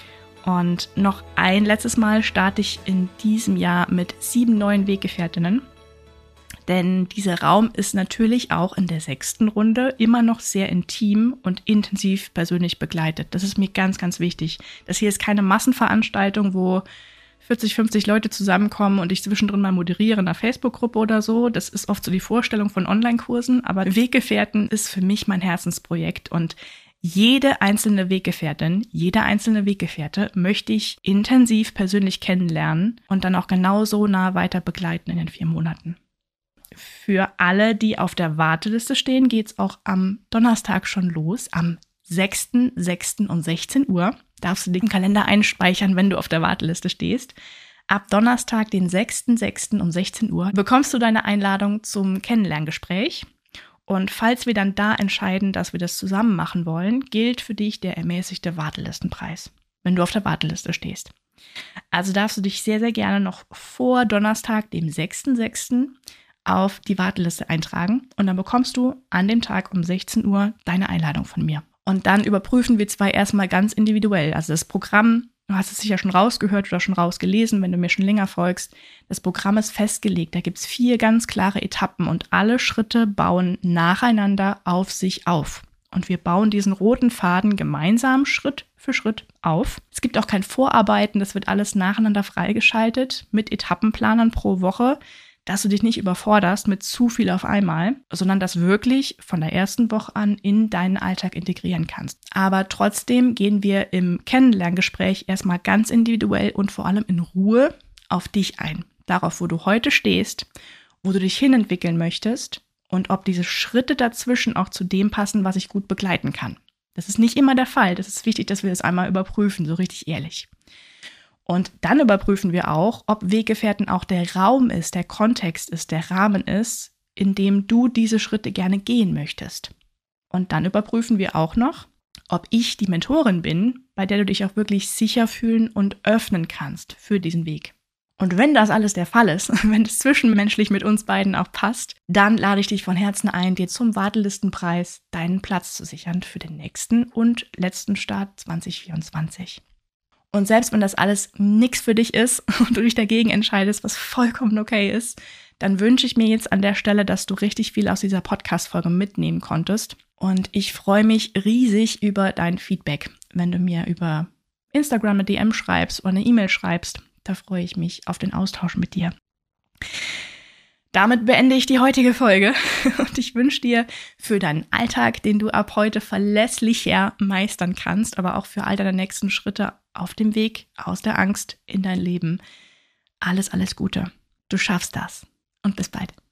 Speaker 1: Und noch ein letztes Mal starte ich in diesem Jahr mit 7 neuen Weggefährtinnen. Denn dieser Raum ist natürlich auch in der 6. Runde immer noch sehr intim und intensiv persönlich begleitet. Das ist mir ganz, ganz wichtig. Das hier ist keine Massenveranstaltung, wo 40, 50 Leute zusammenkommen und ich zwischendrin mal moderiere in einer Facebook-Gruppe oder so. Das ist oft so die Vorstellung von Online-Kursen. Aber Weggefährten ist für mich mein Herzensprojekt. Und jede einzelne Weggefährtin, jeder einzelne Weggefährte möchte ich intensiv persönlich kennenlernen und dann auch genauso nah weiter begleiten in den 4 Monaten. Für alle, die auf der Warteliste stehen, geht's auch am Donnerstag schon los, am 6.6. um 16 Uhr. Darfst du den Kalender einspeichern, wenn du auf der Warteliste stehst. Ab Donnerstag, den 6.6. um 16 Uhr, bekommst du deine Einladung zum Kennenlerngespräch. Und falls wir dann da entscheiden, dass wir das zusammen machen wollen, gilt für dich der ermäßigte Wartelistenpreis, wenn du auf der Warteliste stehst. Also darfst du dich sehr, sehr gerne noch vor Donnerstag, dem 6.6. auf die Warteliste eintragen und dann bekommst du an dem Tag um 16 Uhr deine Einladung von mir. Und dann überprüfen wir zwar erstmal ganz individuell, also das Programm, du hast es sicher schon rausgehört oder schon rausgelesen, wenn du mir schon länger folgst, das Programm ist festgelegt, da gibt es 4 ganz klare Etappen und alle Schritte bauen nacheinander auf sich auf. Und wir bauen diesen roten Faden gemeinsam Schritt für Schritt auf. Es gibt auch kein Vorarbeiten, das wird alles nacheinander freigeschaltet mit Etappenplanern pro Woche, dass du dich nicht überforderst mit zu viel auf einmal, sondern das wirklich von der ersten Woche an in deinen Alltag integrieren kannst. Aber trotzdem gehen wir im Kennenlerngespräch erstmal ganz individuell und vor allem in Ruhe auf dich ein. Darauf, wo du heute stehst, wo du dich hinentwickeln möchtest und ob diese Schritte dazwischen auch zu dem passen, was ich gut begleiten kann. Das ist nicht immer der Fall. Das ist wichtig, dass wir das einmal überprüfen, so richtig ehrlich. Und dann überprüfen wir auch, ob Weggefährten auch der Raum ist, der Kontext ist, der Rahmen ist, in dem du diese Schritte gerne gehen möchtest. Und dann überprüfen wir auch noch, ob ich die Mentorin bin, bei der du dich auch wirklich sicher fühlen und öffnen kannst für diesen Weg. Und wenn das alles der Fall ist, wenn es zwischenmenschlich mit uns beiden auch passt, dann lade ich dich von Herzen ein, dir zum Wartelistenpreis deinen Platz zu sichern für den nächsten und letzten Start 2024. Und selbst wenn das alles nichts für dich ist und du dich dagegen entscheidest, was vollkommen okay ist, dann wünsche ich mir jetzt an der Stelle, dass du richtig viel aus dieser Podcast-Folge mitnehmen konntest. Und ich freue mich riesig über dein Feedback, wenn du mir über Instagram eine DM schreibst oder eine E-Mail schreibst. Da freue ich mich auf den Austausch mit dir. Damit beende ich die heutige Folge und ich wünsche dir für deinen Alltag, den du ab heute verlässlicher meistern kannst, aber auch für all deine nächsten Schritte auf dem Weg aus der Angst in dein Leben, alles, alles Gute. Du schaffst das und bis bald.